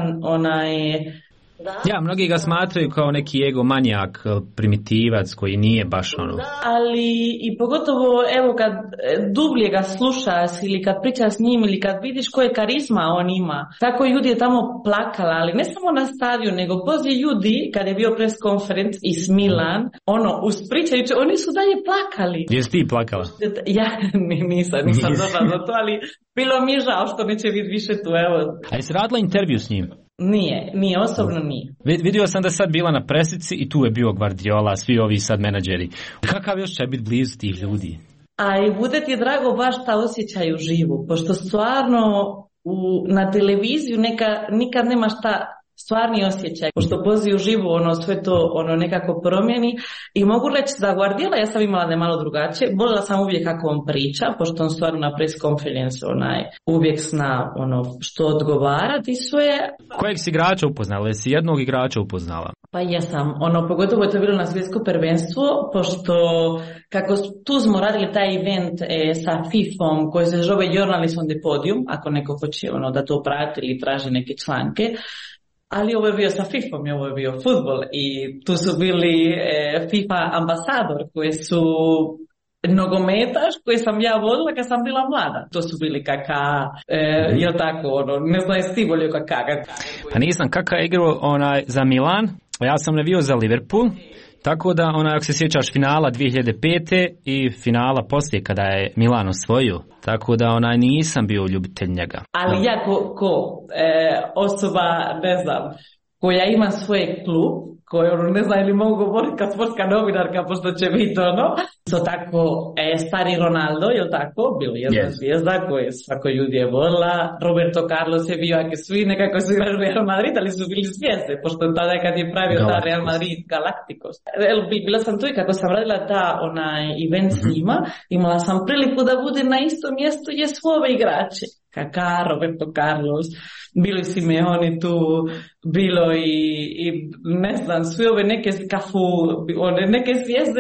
Ja, mnogi ga smatraju kao neki egomanijak, primitivac koji nije baš Ali i pogotovo evo kad dublje ga slušaš ili kad pričaš s njim ili kad vidiš koje karizma on ima. Tako ljudi je tamo plakala, ali ne samo na stadionu, nego poslije ljudi kad je bio press conference iz Milan, uspričajući, oni su dalje plakali. Jesi ti plakala? Ja nisam dobra za to, ali bilo mi je žao što neće biti više tu, evo. A jesi radila intervju s njim? Nije, osobno nije. Vidio sam da sad bila na presici i tu je bio Guardiola, svi ovi sad menadžeri. Kakav još će biti blizu tih ljudi? A i bude ti drago baš ta osjećaj u živu, pošto stvarno na televiziju nikad nema šta stvarni osjećaj, pošto poziv u živu sve to nekako promijeni. I mogu reći za Guardiola, ja sam imala da je malo drugačije, voljela sam uvijek kako on priča, pošto on stvarno na press conference uvijek zna što odgovarati sve. Kojeg si igrača upoznala? Jesi jednog igrača upoznala? Pa jesam, pogotovo je to bilo na svjetsko prvenstvo, pošto kako tu smo radili taj event sa FIFA-om koji se zove Journalist on the Podium, ako neko hoće da to prati ili traži neke članke. Ali ovo je bio sa FIFA-om, ovo je bio fudbal i tu su bili FIFA ambasador koji su nogometaš koji sam ja vodila kad sam bila mlada. To su bili Kaka, jel tako, ne znam jesi ti volio Kaka. Pa nisam, Kaka je igrao za Milan, ja sam navio za Liverpool. Tako da, ako se sjećaš finala 2005. i finala poslije kada je Milan osvojio. Tako da, nisam bio ljubitelj njega. Ali ja ko osoba, ne znam, koja ima svoj klub, koju ne znam ili mogu govoriti kao sportska novinarka, pošto će biti to tako, stari Ronaldo, je li tako? Bili jedna zvijezda koju svako ljudi je volila. Roberto Carlos je bio, ako svi nekako su igrali Real Madrid, ali su bili zvijezde, pošto tada kad je pravio ta Real Madrid Galacticos. Bila sam tu i kako sam radila event s njima, imala sam priliku da bude na istom mjestu gdje su ove igrače. Kaka, Roberto Carlos, bilo i Simeone tu, bilo i ne znam, sve ove neke kafu, neke zvijezde,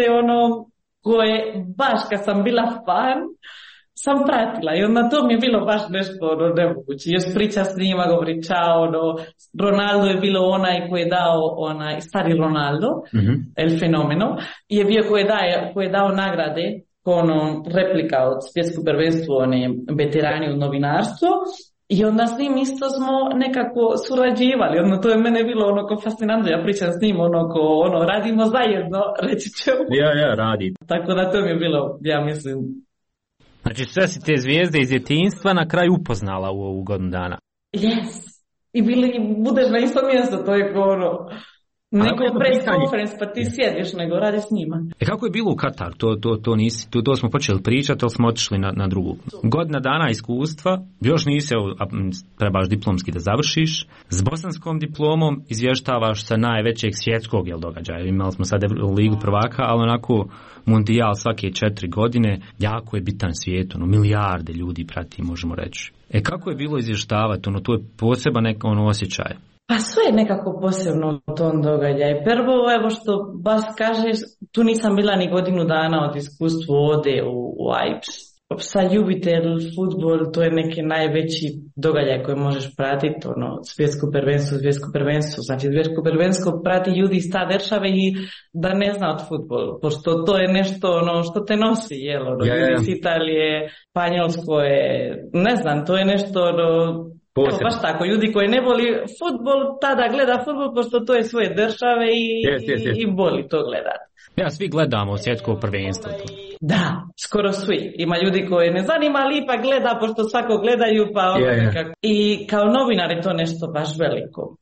koje baš kad sam bila fan, sam pratila i onda to mi je bilo baš nešto nemoguće. Još priča s njima, govori čao, Ronaldo je bilo onaj koji je dao, stari Ronaldo, el fenomeno, je bio koji je dao nagrade, replika od svjetskog prvenstva, veterani u novinarstvu, i onda s njim isto smo nekako surađivali. To je mene bilo ko fascinantno, ja pričam s njim radimo zajedno, reći ćemo. Ja, radi. Tako da to mi je bilo, ja mislim. Znači sve si te zvijezde iz djetinjstva na kraju upoznala u ovu godinu dana. Yes. I budeš na isto mjesto, to je ono... Neko press conference, pa ti sjediš, nego radi s njima. Kako je bilo u Kataru? To smo počeli pričati, ali smo otišli na drugu. Godina dana iskustva, još nisi, trebaš diplomski da završiš. S bosanskom diplomom izvještavaš sa najvećeg svjetskog događaja. Imali smo sad Ligu prvaka, ali onako mundijal svake 4 godine, jako je bitan svijet, milijarde ljudi prati, možemo reći. Kako je bilo izvještavati? To je poseban osjećaj. Pa sve je nekako posebno u tom događaju. Prvo, evo što baš kažeš, tu nisam bila ni godinu dana od iskustva ode u Ajax. Sa ljubitelj futbol, to je neki najveći događaj koji možeš pratiti, svjetsko prvenstvo. Znači svjetsko prvenstvo prati ljudi iz ta države i da ne zna od futbol, pošto to je nešto što te nosi, ljudi iz Italije, Španjolsko je, ne znam, to je nešto evo, baš tako, ljudi koji ne voli futbol, tada gleda futbol, pošto to je svoje države i voli to gledati. Ja, svi gledamo svjetsko prvenstvo. Da, skoro svi. Ima ljudi koji ne zanima, ali ipak gleda, pošto svako gledaju, pa nekako. I kao novinar je to nešto baš veliko.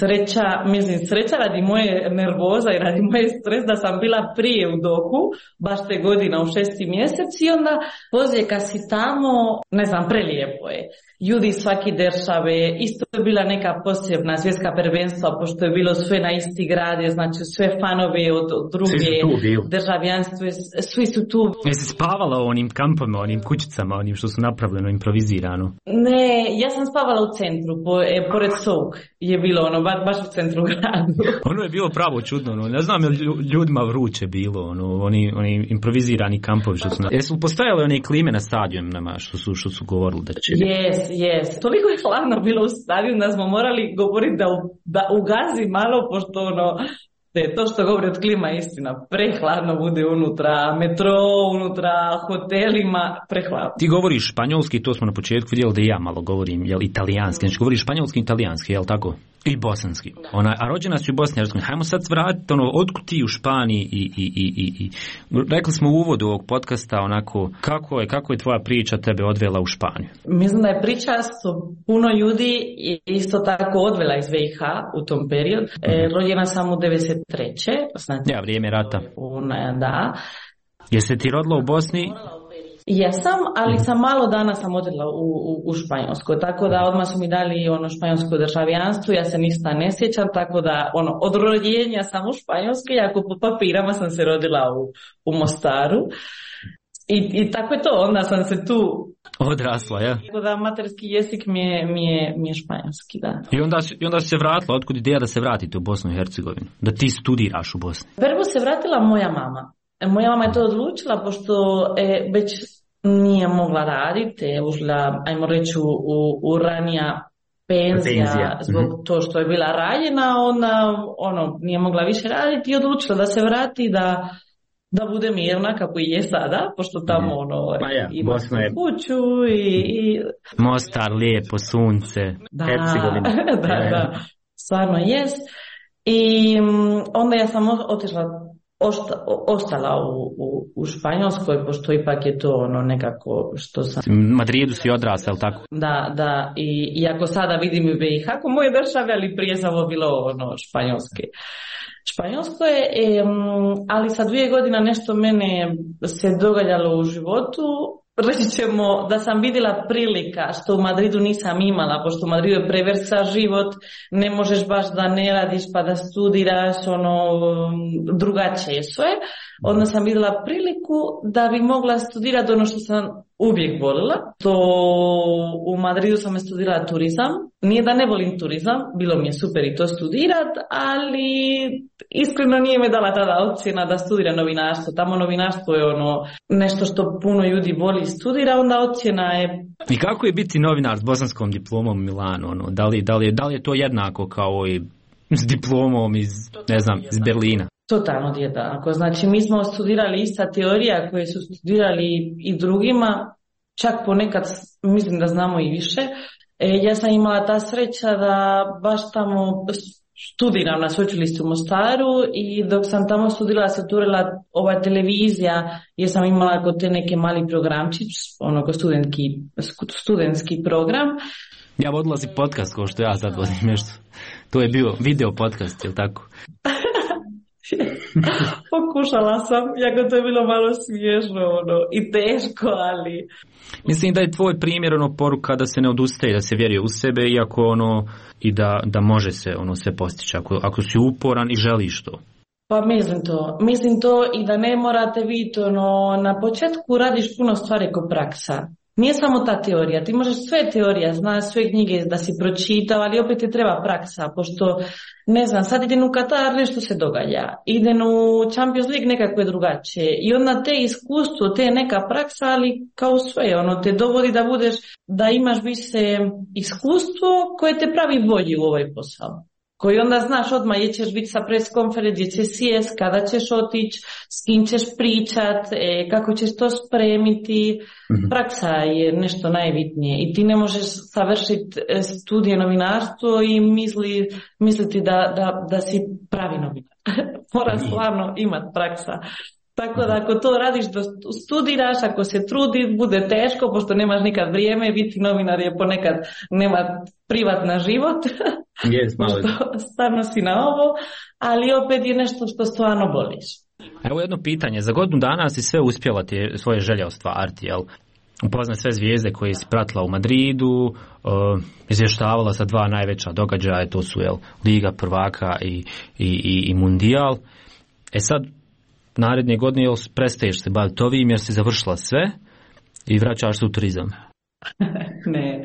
Sreća radi moje nervoza i radi moje stres da sam bila prije u Dohu, baš te godina u 6. mjesec i onda poslije kad si tamo, ne znam, prelijepo je. Ljudi svaki države, isto je bila neka posebna svjetska prvenstva, pošto je bilo sve na isti grad, znači sve fanove od druge državljanstva, svi su tu. Jesi spavala u onim kampovima, onim kućicama, onim što su napravljeno, improvizirano? Ne, ja sam spavala u centru, pored Souk je bilo baš u centru gradu. Ono je bilo pravo čudno, ne znam je ljudima vruće bilo, oni improvizirani kampovi što su. Jesu postojale one klime na stadionima što su govorili da će? Yes. Toliko je hladno bilo u stadionu da smo morali govoriti da ugazi malo, pošto to što govori od klima istina. Prehladno bude unutra, metro, unutra, hotelima, prehladno. Ti govoriš španjolski, to smo na početku vidjeli da ja malo govorim, italijanski. Znači govoriš španjolski i italijanski, jel tako? I bosanski. A rođena si u Bosni i Hercegovini. Hajmo sad vratiti otkud ti u Španiji i rekli smo u uvodu ovog podcasta onako kako je tvoja priča tebe odvela u Španiju? Mislim da je priča puno ljudi isto tako odvela iz BiH u tom periodu. Rođena sam u 93. Znači, vrijeme rata. Da. Jesi ti rodila u Bosni? Jesam, ali sam malo dana sam odjela u Španjolsko, tako da odmah su mi dali španjolsko državljanstvo, ja se ništa ne sjećam, tako da od rođenja sam u Španjolskoj, jako po papirama sam se rodila u Mostaru i tako je to, onda sam se tu odrasla, ja. Tako da materski jezik mi je španjolski, da. I onda si se vratila, otkud ideja da se vratite u Bosnu i Hercegovinu, da ti studiraš u Bosni? Prvo se vratila moja mama. Moja mama je to odlučila, pošto već nije mogla raditi, je ušla, ajmo reći, u ranija penzija zbog to što je bila ranjena, ona nije mogla više raditi i odlučila da se vrati, da bude mirna kako i je sada, pošto tamo ima kuću i... Mostar, lijepo, sunce, Hercegovina. Da, stvarno jest. I onda ja sam ostala u Španjolskoj, pošto ipak je to nekako što sam... Madridu si odrasla, ali tako? Da, i ako sada vidim u BiH kako moje države, ali prije samo bilo španjolske. Španjolsko je, ali sa 2 godine nešto mene se događalo u životu. Reći ćemo da sam vidjela prilika što u Madridu nisam imala, pošto u Madridu je preversa život, ne možeš baš da ne radiš pa da studiraš, drugačije sve. Onda sam vidjela priliku da bi mogla studirati ono što sam uvijek volila. To u Madridu sam studirala turizam. Nije da ne volim turizam, bilo mi je super i to studirat, ali iskreno nije me dala tada ocjena da studira novinarstvo. Tamo novinarstvo je nešto što puno ljudi voli studira, onda ocjena je... I kako je biti novinar s bosanskom diplomom u Milanu? Da li je to jednako kao i s diplomom iz Berlina? Totalno jednako. Znači mi smo studirali ista teorija koje su studirali i drugima, čak ponekad mislim da znamo i više. Ja sam imala ta sreća da baš tamo studiram na sveučilištu u Mostaru i dok sam tamo studirala se otvorila ova televizija jer sam imala kod te neke mali programčić, ko studentski program. Ja vodila si podcast kao što ja sad vodim nešto. To je bio video podcast, je li tako? Pokušala sam, jako to je bilo malo smiješno i teško, ali... Mislim da je tvoj primjer poruka da se ne odustaje, da se vjeruje u sebe, iako i da može se sve postići, ako si uporan i želiš to. Pa mislim to i da ne morate vidjeti, na početku radiš puno stvari ko praksa. Nije samo ta teorija, ti možeš sve teorije, znaš sve knjige da si pročitao, ali opet ti treba praksa, pošto, ne znam, sad idem u Katar, nešto se događa, idem u Champions League, nekako je drugačije i onda te iskustvo, te neka praksa, ali kao sve, te dovodi da budeš, da imaš više iskustvo koje te pravi bolji u ovaj posao. Koji onda znaš odmah gdje ćeš biti sa pres konferencije, gdje ćeš sjest, kada ćeš otići, s kim ćeš pričat, kako ćeš to spremiti. Praksa je nešto najbitnije i ti ne možeš savršiti studije novinarstvo i misliti da si pravi novinar. Mora stvarno imati praksa. Tako da ako to radiš, studiraš, ako se trudi, bude teško, pošto nemaš nikad vrijeme, biti novinar je ponekad, nema privatna život, pošto stvarno si na ovo, ali opet je nešto što stvarno voliš. Evo jedno pitanje, za godinu dana si sve uspjela ti svoje želje ostvariti, jel? Upoznat sve zvijezde koje si pratila u Madridu, izvještavala sa 2 najveća događaja, to su Liga prvaka i Mundijal. Sad, naredne godine prestaješ se baviti ovim jer si završila sve i vraćaš se u turizam? Ne.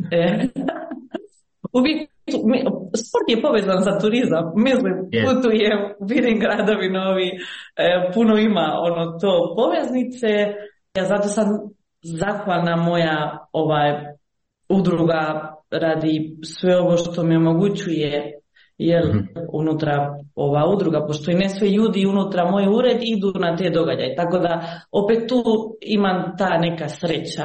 Uvijek, sport je povezan sa turizam. Mislim, putujem, vidim gradovi novi, puno ima to poveznice. Zato sam zahvalna moja udruga radi sve ovo što mi omogućuje, jer unutra ova udruga, pošto i ne sve ljudi unutra moj ured idu na te događaje, tako da opet tu imam ta neka sreća,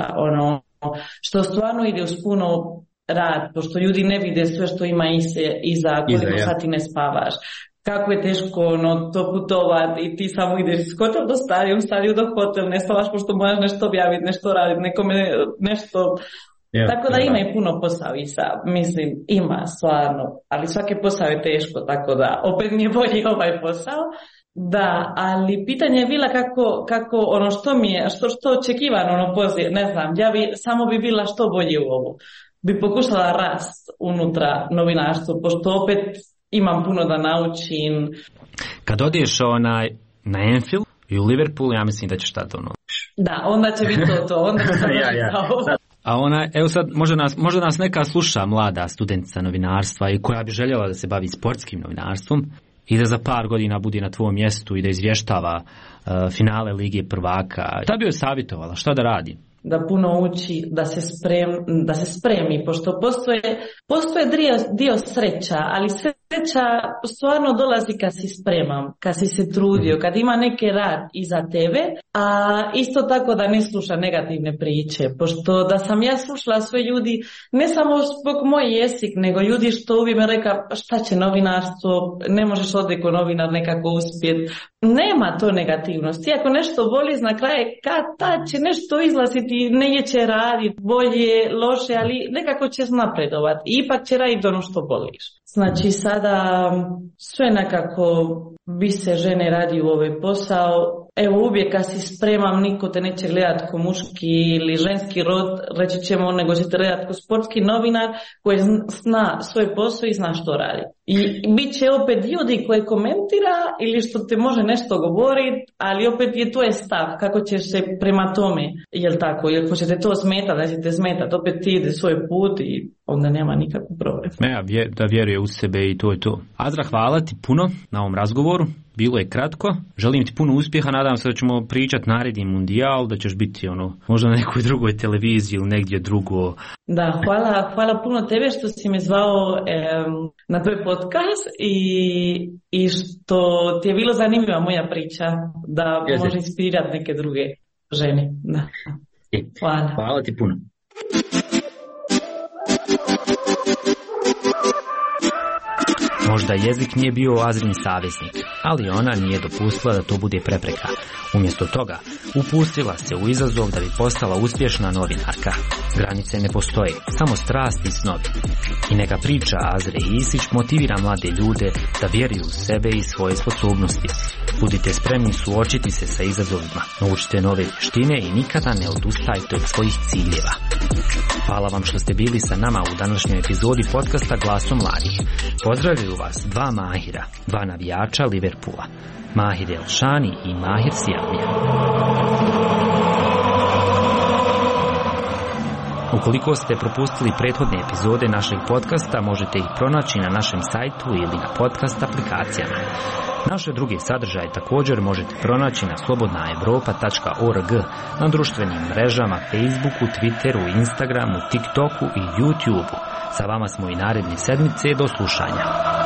što stvarno ide uz puno rad, pošto ljudi ne vide sve što ima iza koliko sati ne spavaš. Kako je teško to putovati i ti samo ideš iz hotel do stadion do hotel, ne spavaš pošto moraš nešto objaviti, nešto raditi, nekome nešto... Tako da ima i puno posao i mislim, ima stvarno, ali svaki posao je teško, tako da opet mi je bolji ovaj posao. Da, ali pitanje je bila kako što mi je, što očekivano poziv, ne znam, samo bi bila što bolje u ovu. Bi pokušala rast unutra novinarstvo, pošto opet imam puno da naučim. Kad odeš na Anfield i u Liverpool, ja mislim da ćeš tada Da, onda će biti to, onda će A evo sad, možda nas neka sluša mlada studentica novinarstva i koja bi željela da se bavi sportskim novinarstvom i da za par godina bude na tvojom mjestu i da izvještava finale Lige prvaka. Šta bi joj savjetovala? Šta da radi? Da puno uči, da se spremi, pošto postoje dio sreća, ali sreća stvarno dolazi kad si spreman, kad si se trudio, kad ima neki rad iza tebe, a isto tako da ne sluša negativne priče, pošto da sam ja slušala sve ljudi, ne samo zbog moj jezik, nego ljudi što uvijek me reka šta će novinarstvo, ne možeš odeko novinar nekako uspjeti. Nema to negativnosti. Ako nešto voliš na kraju, kad će nešto izlaziti, negdje će raditi bolje, loše, ali nekako će napredovati. Ipak će raditi ono što voliš. Znači sada sve nekako više žene radi u ovaj posao. Evo uvijek kad si spremam, niko te neće gledati ko muški ili ženski rod, reći ćemo, nego će te gledati ko sportski novinar koji zna svoj posao i zna što radi. I bit će opet ljudi koji komentira ili što te može nešto govoriti, ali opet je to je stav, kako ćeš se prema tome, jel tako, ili ako će te to smetati, da će te smetati, opet ti ide svoj put i onda nema nikakvu problem. Da vjeruje u sebe i to je to. Azra, hvala ti puno na ovom razgovoru. Bilo je kratko. Želim ti puno uspjeha. Nadam se da ćemo pričati naredni Mundijal, da ćeš biti možda na nekoj drugoj televiziji ili negdje drugo. Da, hvala puno tebe što si me zvao na tvoj podcast i što ti je bilo zanimljiva moja priča da može inspirirati neke druge žene. Da. Hvala ti puno. Možda jezik nije bio Azrin saveznik, ali ona nije dopustila da to bude prepreka. Umjesto toga, upustila se u izazov da bi postala uspješna novinarka. Granice ne postoje, samo strast i snovi. I neka priča Azre Isić motivira mlade ljude da vjeruju u sebe i svoje sposobnosti. Budite spremni suočiti se sa izazovima, naučite nove vještine i nikada ne odustajte od svojih ciljeva. Hvala vam što ste bili sa nama u današnjoj epizodi podcasta Glasom mladih. Pozdravljaju vas dva Mahira, dva navijača Liverpoola, Mahir Elšani i Mahir Sjamija. Ukoliko ste propustili prethodne epizode našeg podcasta, možete ih pronaći na našem sajtu ili na podcast aplikacijama. Naše druge sadržaje također možete pronaći na slobodnaevropa.org, na društvenim mrežama, Facebooku, Twitteru, Instagramu, TikToku i YouTubeu. Sa vama smo i naredne sedmice, do slušanja.